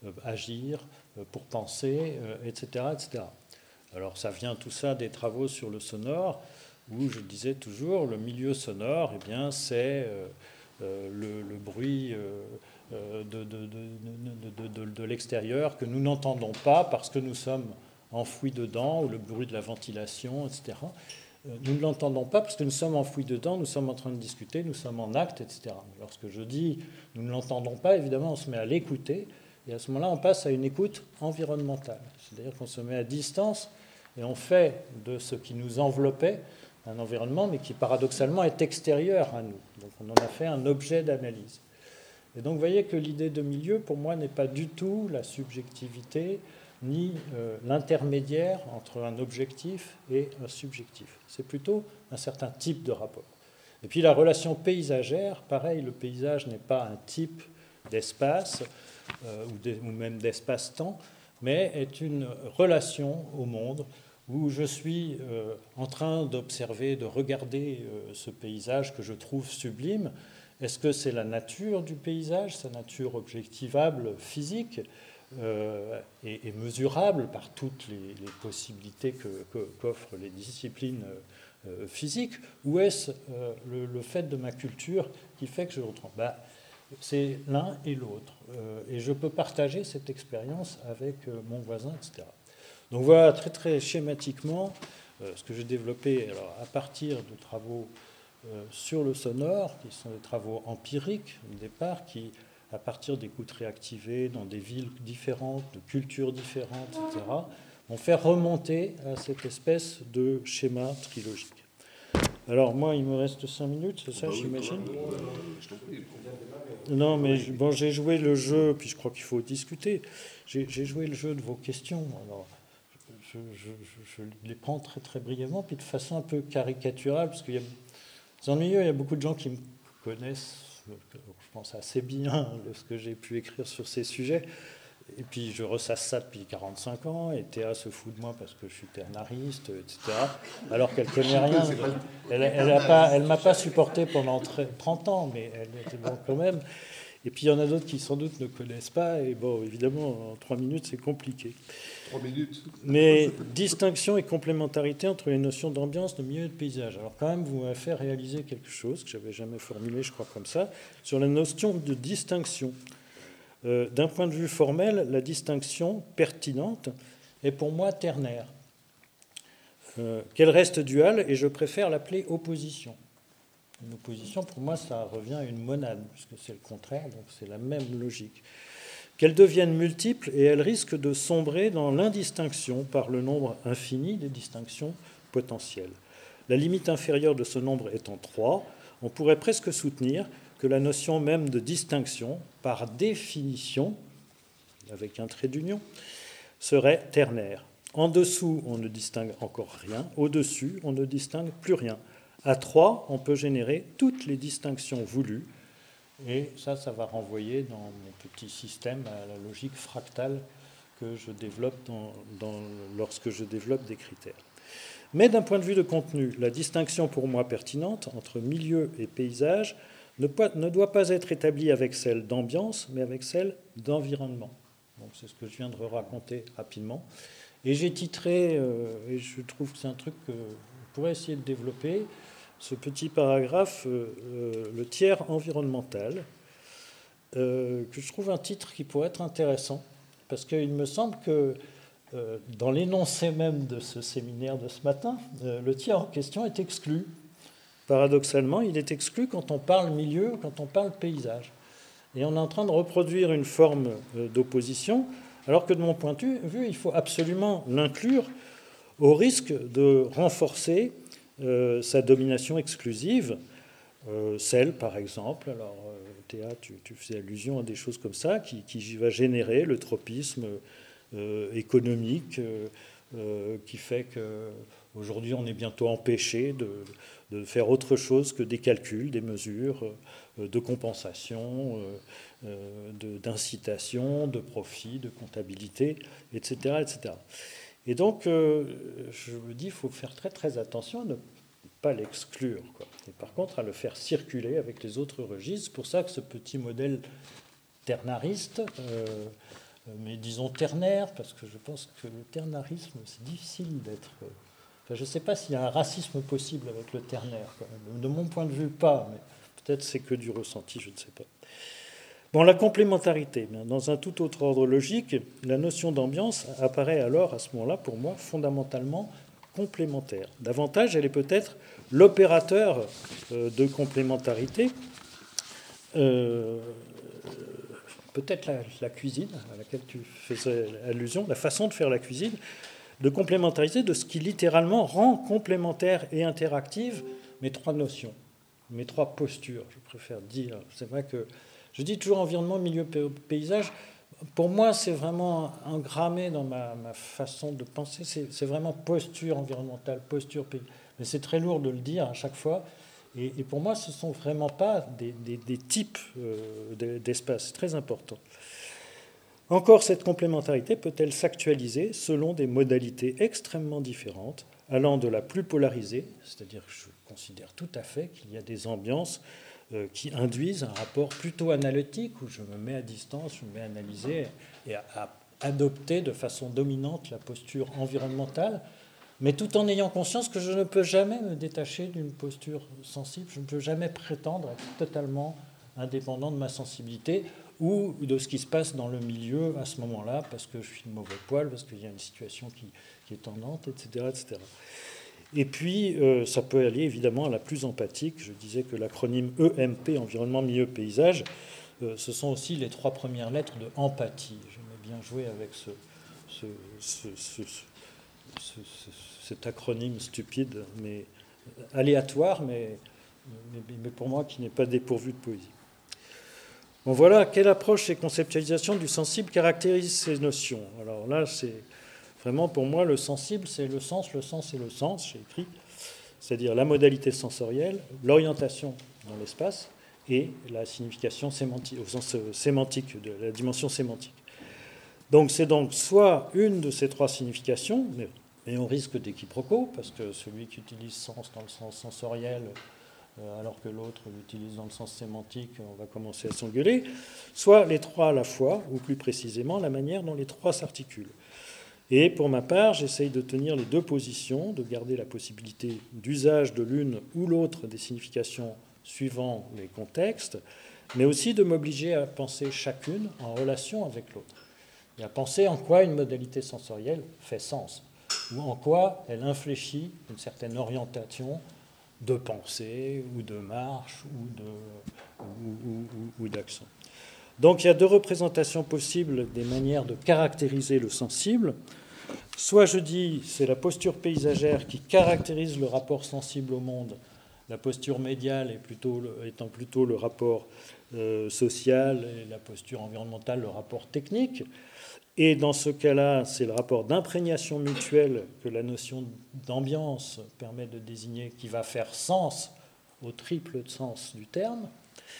agir, pour penser, et cetera, et cetera. Alors ça vient tout ça des travaux sur le sonore, où je disais toujours, le milieu sonore, eh bien, c'est euh, le, le bruit euh, de, de, de, de, de, de l'extérieur que nous n'entendons pas parce que nous sommes enfouis dedans, ou le bruit de la ventilation, et cetera. Nous ne l'entendons pas parce que nous sommes enfouis dedans, nous sommes en train de discuter, nous sommes en acte, et cetera. Lorsque je dis nous ne l'entendons pas, évidemment, on se met à l'écouter, et à ce moment-là, on passe à une écoute environnementale. C'est-à-dire qu'on se met à distance et on fait de ce qui nous enveloppait un environnement, mais qui paradoxalement est extérieur à nous. Donc on en a fait un objet d'analyse. Et donc vous voyez que l'idée de milieu, pour moi, n'est pas du tout la subjectivité, ni euh, l'intermédiaire entre un objectif et un subjectif. C'est plutôt un certain type de rapport. Et puis la relation paysagère, pareil, le paysage n'est pas un type d'espace euh, ou, de, ou même d'espace-temps, mais est une relation au monde où je suis euh, en train d'observer, de regarder euh, ce paysage que je trouve sublime. Est-ce que c'est la nature du paysage, sa nature objectivable, physique, Euh, et, et mesurable par toutes les, les possibilités que, que, qu'offrent les disciplines euh, physiques, ou est-ce euh, le, le fait de ma culture qui fait que je le retrouve bah, c'est l'un et l'autre. Euh, et je peux partager cette expérience avec euh, mon voisin, et cetera. Donc voilà, très très schématiquement, euh, ce que j'ai développé alors, à partir de travaux euh, sur le sonore, qui sont des travaux empiriques au départ, qui à partir d'écoutes réactivées dans des villes différentes, de cultures différentes, et cetera, vont faire remonter à cette espèce de schéma trilogique. Alors moi, il me reste cinq minutes, c'est ça, bah oui, j'imagine euh, Non, mais bon, j'ai joué le jeu, puis je crois qu'il faut discuter. J'ai, j'ai joué le jeu de vos questions. Alors, je, je, je, je les prends très très brièvement, puis de façon un peu caricaturale, parce qu'il y a, c'est ennuyeux, il y a beaucoup de gens qui me connaissent, je pense assez bien de ce que j'ai pu écrire sur ces sujets. Et puis je ressasse ça depuis quarante-cinq ans, et Théa se fout de moi parce que je suis ternariste, et cetera. Alors qu'elle ne connaît rien. Elle ne m'a pas supporté pendant trente ans, mais elle était bon quand même. Et puis il y en a d'autres qui sans doute ne connaissent pas, et bon, évidemment, en trois minutes, c'est compliqué. Trois minutes. Mais distinction et complémentarité entre les notions d'ambiance, de milieu et de paysage. Alors quand même, vous m'avez fait réaliser quelque chose que je n'avais jamais formulé, je crois, comme ça, sur la notion de distinction. Euh, d'un point de vue formel, la distinction pertinente est pour moi ternaire. Euh, qu'elle reste duale, et je préfère l'appeler opposition. Une opposition, pour moi, ça revient à une monade, puisque c'est le contraire, donc c'est la même logique. Qu'elles deviennent multiples, et elles risquent de sombrer dans l'indistinction par le nombre infini des distinctions potentielles. La limite inférieure de ce nombre étant trois, on pourrait presque soutenir que la notion même de distinction, par définition, avec un trait d'union, serait ternaire. En dessous, on ne distingue encore rien. Au-dessus, on ne distingue plus rien. À trois, on peut générer toutes les distinctions voulues. Et ça, ça va renvoyer dans mon petit système à la logique fractale que je développe dans, dans, lorsque je développe des critères. Mais d'un point de vue de contenu, la distinction pour moi pertinente entre milieu et paysage ne, pas, ne doit pas être établie avec celle d'ambiance, mais avec celle d'environnement. Donc c'est ce que je viens de raconter rapidement. Et j'ai titré, euh, et je trouve que c'est un truc que je pourrais essayer de développer, ce petit paragraphe, euh, euh, le tiers environnemental, euh, que je trouve un titre qui pourrait être intéressant, parce qu'il me semble que euh, dans l'énoncé même de ce séminaire de ce matin, euh, le tiers en question est exclu. Paradoxalement, il est exclu quand on parle milieu, quand on parle paysage. Et on est en train de reproduire une forme euh, d'opposition, alors que de mon point de vue, il faut absolument l'inclure au risque de renforcer euh, sa domination exclusive, euh, celle, par exemple, alors euh, Théa, tu, tu faisais allusion à des choses comme ça, qui, qui va générer le tropisme euh, économique, euh, euh, qui fait qu'aujourd'hui on est bientôt empêché de, de faire autre chose que des calculs, des mesures euh, de compensation, euh, de, d'incitation, de profit, de comptabilité, et cetera, et cetera. Et donc, euh, je me dis, il faut faire très très attention à ne pas l'exclure, quoi. Et par contre, à le faire circuler avec les autres registres. C'est pour ça que ce petit modèle ternariste, euh, mais disons ternaire, parce que je pense que le ternarisme, c'est difficile d'être... Euh, enfin, je ne sais pas s'il y a un racisme possible avec le ternaire, quoi. De mon point de vue, pas, mais peut-être c'est que du ressenti, je ne sais pas. Bon, la complémentarité. Dans un tout autre ordre logique, la notion d'ambiance apparaît alors, à ce moment-là, pour moi, fondamentalement complémentaire. Davantage, elle est peut-être l'opérateur de complémentarité. Euh, peut-être la, la cuisine, à laquelle tu faisais allusion, la façon de faire la cuisine, de complémentarité de ce qui littéralement rend complémentaire et interactive mes trois notions, mes trois postures, je préfère dire. C'est vrai que je dis toujours environnement, milieu, paysage. Pour moi, c'est vraiment engrammé dans ma, ma façon de penser. C'est, c'est vraiment posture environnementale, posture pays. Mais c'est très lourd de le dire à chaque fois. Et, et pour moi, ce ne sont vraiment pas des, des, des types euh, d'espace. C'est très important. Encore, cette complémentarité peut-elle s'actualiser selon des modalités extrêmement différentes, allant de la plus polarisée, c'est-à-dire que je considère tout à fait qu'il y a des ambiances qui induisent un rapport plutôt analytique, où je me mets à distance, je me mets à analyser et à, à adopter de façon dominante la posture environnementale, mais tout en ayant conscience que je ne peux jamais me détacher d'une posture sensible, je ne peux jamais prétendre être totalement indépendant de ma sensibilité ou de ce qui se passe dans le milieu à ce moment-là, parce que je suis de mauvais poil, parce qu'il y a une situation qui, qui est tendante, et cetera, et cetera. Et puis, euh, ça peut aller évidemment à la plus empathique. Je disais que l'acronyme E M P, environnement, milieu, paysage, euh, ce sont aussi les trois premières lettres de empathie. J'aimais bien jouer avec ce, ce, ce, ce, ce, cet acronyme stupide, mais aléatoire, mais, mais, mais pour moi qui n'est pas dépourvu de poésie. Bon, voilà, quelle approche et conceptualisation du sensible caractérise ces notions. Alors là, c'est... Vraiment, pour moi, le sensible, c'est le sens, le sens et le sens, j'ai écrit, c'est-à-dire la modalité sensorielle, l'orientation dans l'espace et la signification sémantique, au sens sémantique, de la dimension sémantique. Donc c'est donc soit une de ces trois significations, mais, mais on risque d'équiproquo, parce que celui qui utilise sens dans le sens sensoriel, euh, alors que l'autre l'utilise dans le sens sémantique, on va commencer à s'engueuler, soit les trois à la fois, ou plus précisément la manière dont les trois s'articulent. Et pour ma part, j'essaye de tenir les deux positions, de garder la possibilité d'usage de l'une ou l'autre des significations suivant les contextes, mais aussi de m'obliger à penser chacune en relation avec l'autre, et à penser en quoi une modalité sensorielle fait sens, ou en quoi elle infléchit une certaine orientation de pensée, ou de marche, ou, de, ou, ou, ou d'action. Donc il y a deux représentations possibles des manières de caractériser le sensible. Soit je dis c'est la posture paysagère qui caractérise le rapport sensible au monde, la posture médiale est plutôt, étant plutôt le rapport euh, social, et la posture environnementale le rapport technique. Et dans ce cas-là, c'est le rapport d'imprégnation mutuelle que la notion d'ambiance permet de désigner, qui va faire sens au triple sens du terme.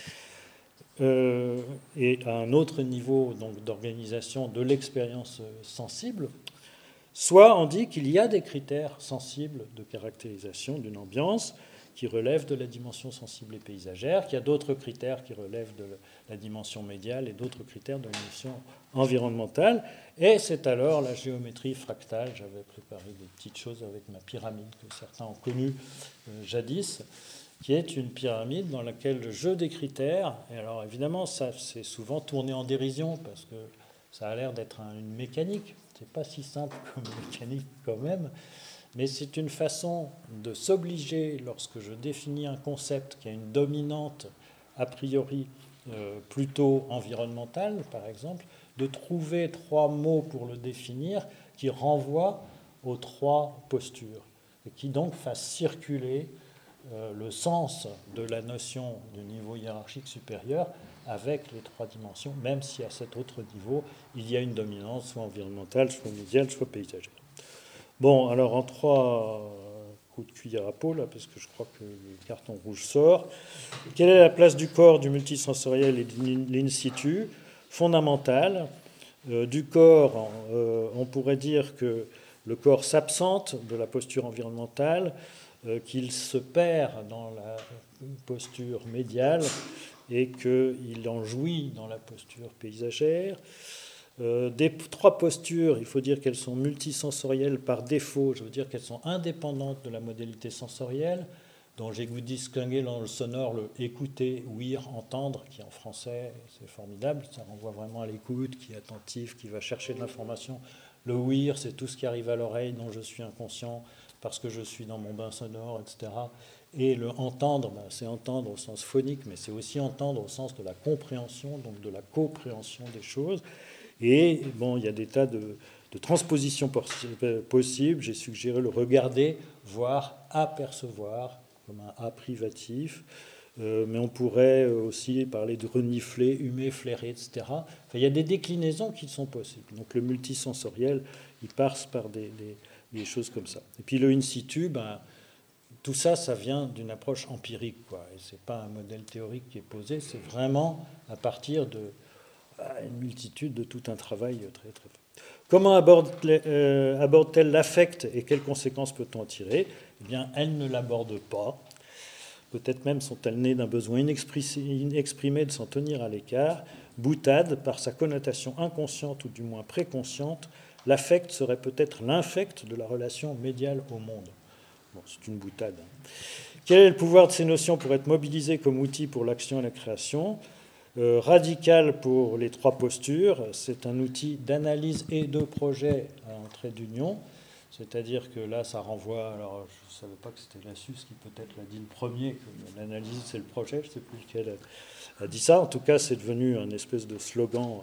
Euh, et à un autre niveau donc, d'organisation de l'expérience sensible, soit on dit qu'il y a des critères sensibles de caractérisation d'une ambiance qui relèvent de la dimension sensible et paysagère, qu'il y a d'autres critères qui relèvent de la dimension médiale et d'autres critères de la dimension environnementale. Et c'est alors la géométrie fractale. J'avais préparé des petites choses avec ma pyramide que certains ont connue euh, jadis, qui est une pyramide dans laquelle le jeu des critères, et alors évidemment ça c'est souvent tourné en dérision parce que ça a l'air d'être une mécanique, c'est pas si simple comme mécanique quand même, mais c'est une façon de s'obliger, lorsque je définis un concept qui a une dominante a priori euh, plutôt environnementale, par exemple, de trouver trois mots pour le définir qui renvoient aux trois postures et qui donc fassent circuler euh, le sens de la notion du niveau hiérarchique supérieur avec les trois dimensions, même si à cet autre niveau, il y a une dominance soit environnementale, soit médiale, soit paysagère. Bon, alors en trois coups de cuillère à peau, là, parce que je crois que le carton rouge sort. Quelle est la place du corps, du multisensoriel et de l'in situ? Fondamentale. Euh, du corps, euh, on pourrait dire que le corps s'absente de la posture environnementale, euh, qu'il se perd dans la posture médiale et qu'il en jouit dans la posture paysagère. Euh, des trois postures, il faut dire qu'elles sont multisensorielles par défaut, je veux dire qu'elles sont indépendantes de la modalité sensorielle, dont j'ai goûté distinguer dans le sonore le écouter, ouïr, entendre, qui en français c'est formidable, ça renvoie vraiment à l'écoute, qui est attentif, qui va chercher de l'information. Le ouïr, c'est tout ce qui arrive à l'oreille dont je suis inconscient parce que je suis dans mon bain sonore, et cetera. Et le entendre, ben, c'est entendre au sens phonique, mais c'est aussi entendre au sens de la compréhension, donc de la compréhension des choses. Et bon, il y a des tas de, de transpositions possibles. J'ai suggéré le regarder, voir, apercevoir, comme un A privatif. Euh, mais on pourrait aussi parler de renifler, humer, flairer, et cetera. Enfin, il y a des déclinaisons qui sont possibles. Donc le multisensoriel, il passe par des, des, des choses comme ça. Et puis le in situ, ben, tout ça, ça vient d'une approche empirique, quoi. Et c'est pas un modèle théorique qui est posé, c'est vraiment à partir de une multitude de tout un travail très très fort. Comment aborde-t-elle euh, aborde l'affect et quelles conséquences peut-on en tirer? Eh bien, elle ne l'aborde pas. Peut-être même sont-elles nées d'un besoin inexprimé de s'en tenir à l'écart. Boutade, par sa connotation inconsciente ou du moins préconsciente, l'affect serait peut-être l'infect de la relation médiale au monde. Bon, c'est une boutade. Hein. Quel est le pouvoir de ces notions pour être mobilisées comme outil pour l'action et la création? Euh, radical pour les trois postures, c'est un outil d'analyse et de projet en trait d'union, c'est-à-dire que là ça renvoie, alors je ne savais pas que c'était Lassus qui peut-être l'a dit le premier, que l'analyse c'est le projet, je ne sais plus lequel a, a dit ça, en tout cas c'est devenu un espèce de slogan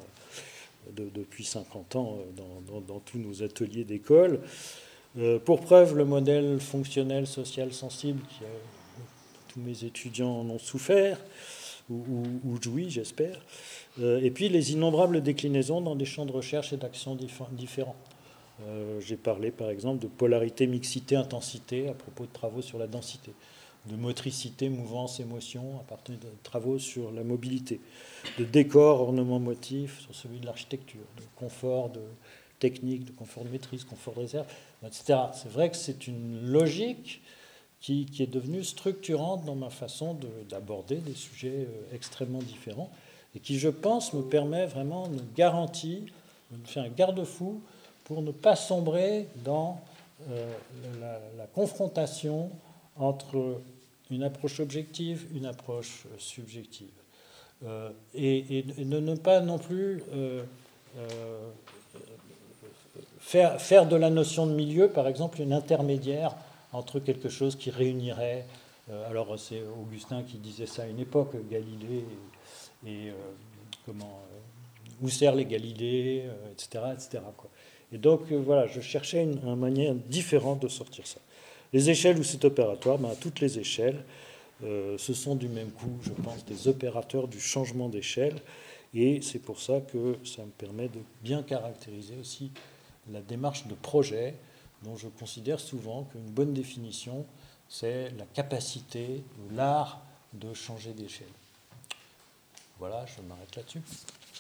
de, depuis cinquante ans dans, dans, dans tous nos ateliers d'école. Euh, pour preuve, le modèle fonctionnel, social, sensible, qui a, tous mes étudiants en ont souffert, ou, ou, ou joui, j'espère, euh, et puis les innombrables déclinaisons dans des champs de recherche et d'action diffé- différents. Euh, j'ai parlé par exemple de polarité, mixité, intensité à propos de travaux sur la densité, de motricité, mouvance, émotion à partir de travaux sur la mobilité, de décor, ornement, motif sur celui de l'architecture, de confort, de technique, de confort de maîtrise, confort de réserve, et cetera. C'est vrai que c'est une logique Qui, qui est devenue structurante dans ma façon de, d'aborder des sujets extrêmement différents et qui, je pense, me permet vraiment une garantie, me fait un garde-fou pour ne pas sombrer dans euh, la, la confrontation entre une approche objective, une approche subjective. Euh, et, et, et de ne pas non plus euh, euh, faire, faire de la notion de milieu, par exemple, une intermédiaire entre quelque chose qui réunirait, euh, alors c'est Augustin qui disait ça à une époque, Galilée et, et euh, comment, euh, Husserl et Galilée, euh, et cetera, et cetera quoi. Et donc euh, voilà, je cherchais une, une manière différente de sortir ça. Les échelles où c'est opératoire, ben, à toutes les échelles, euh, ce sont du même coup, je pense, des opérateurs du changement d'échelle, et c'est pour ça que ça me permet de bien caractériser aussi la démarche de projet, dont je considère souvent qu'une bonne définition, c'est la capacité ou l'art de changer d'échelle. Voilà, je m'arrête là-dessus.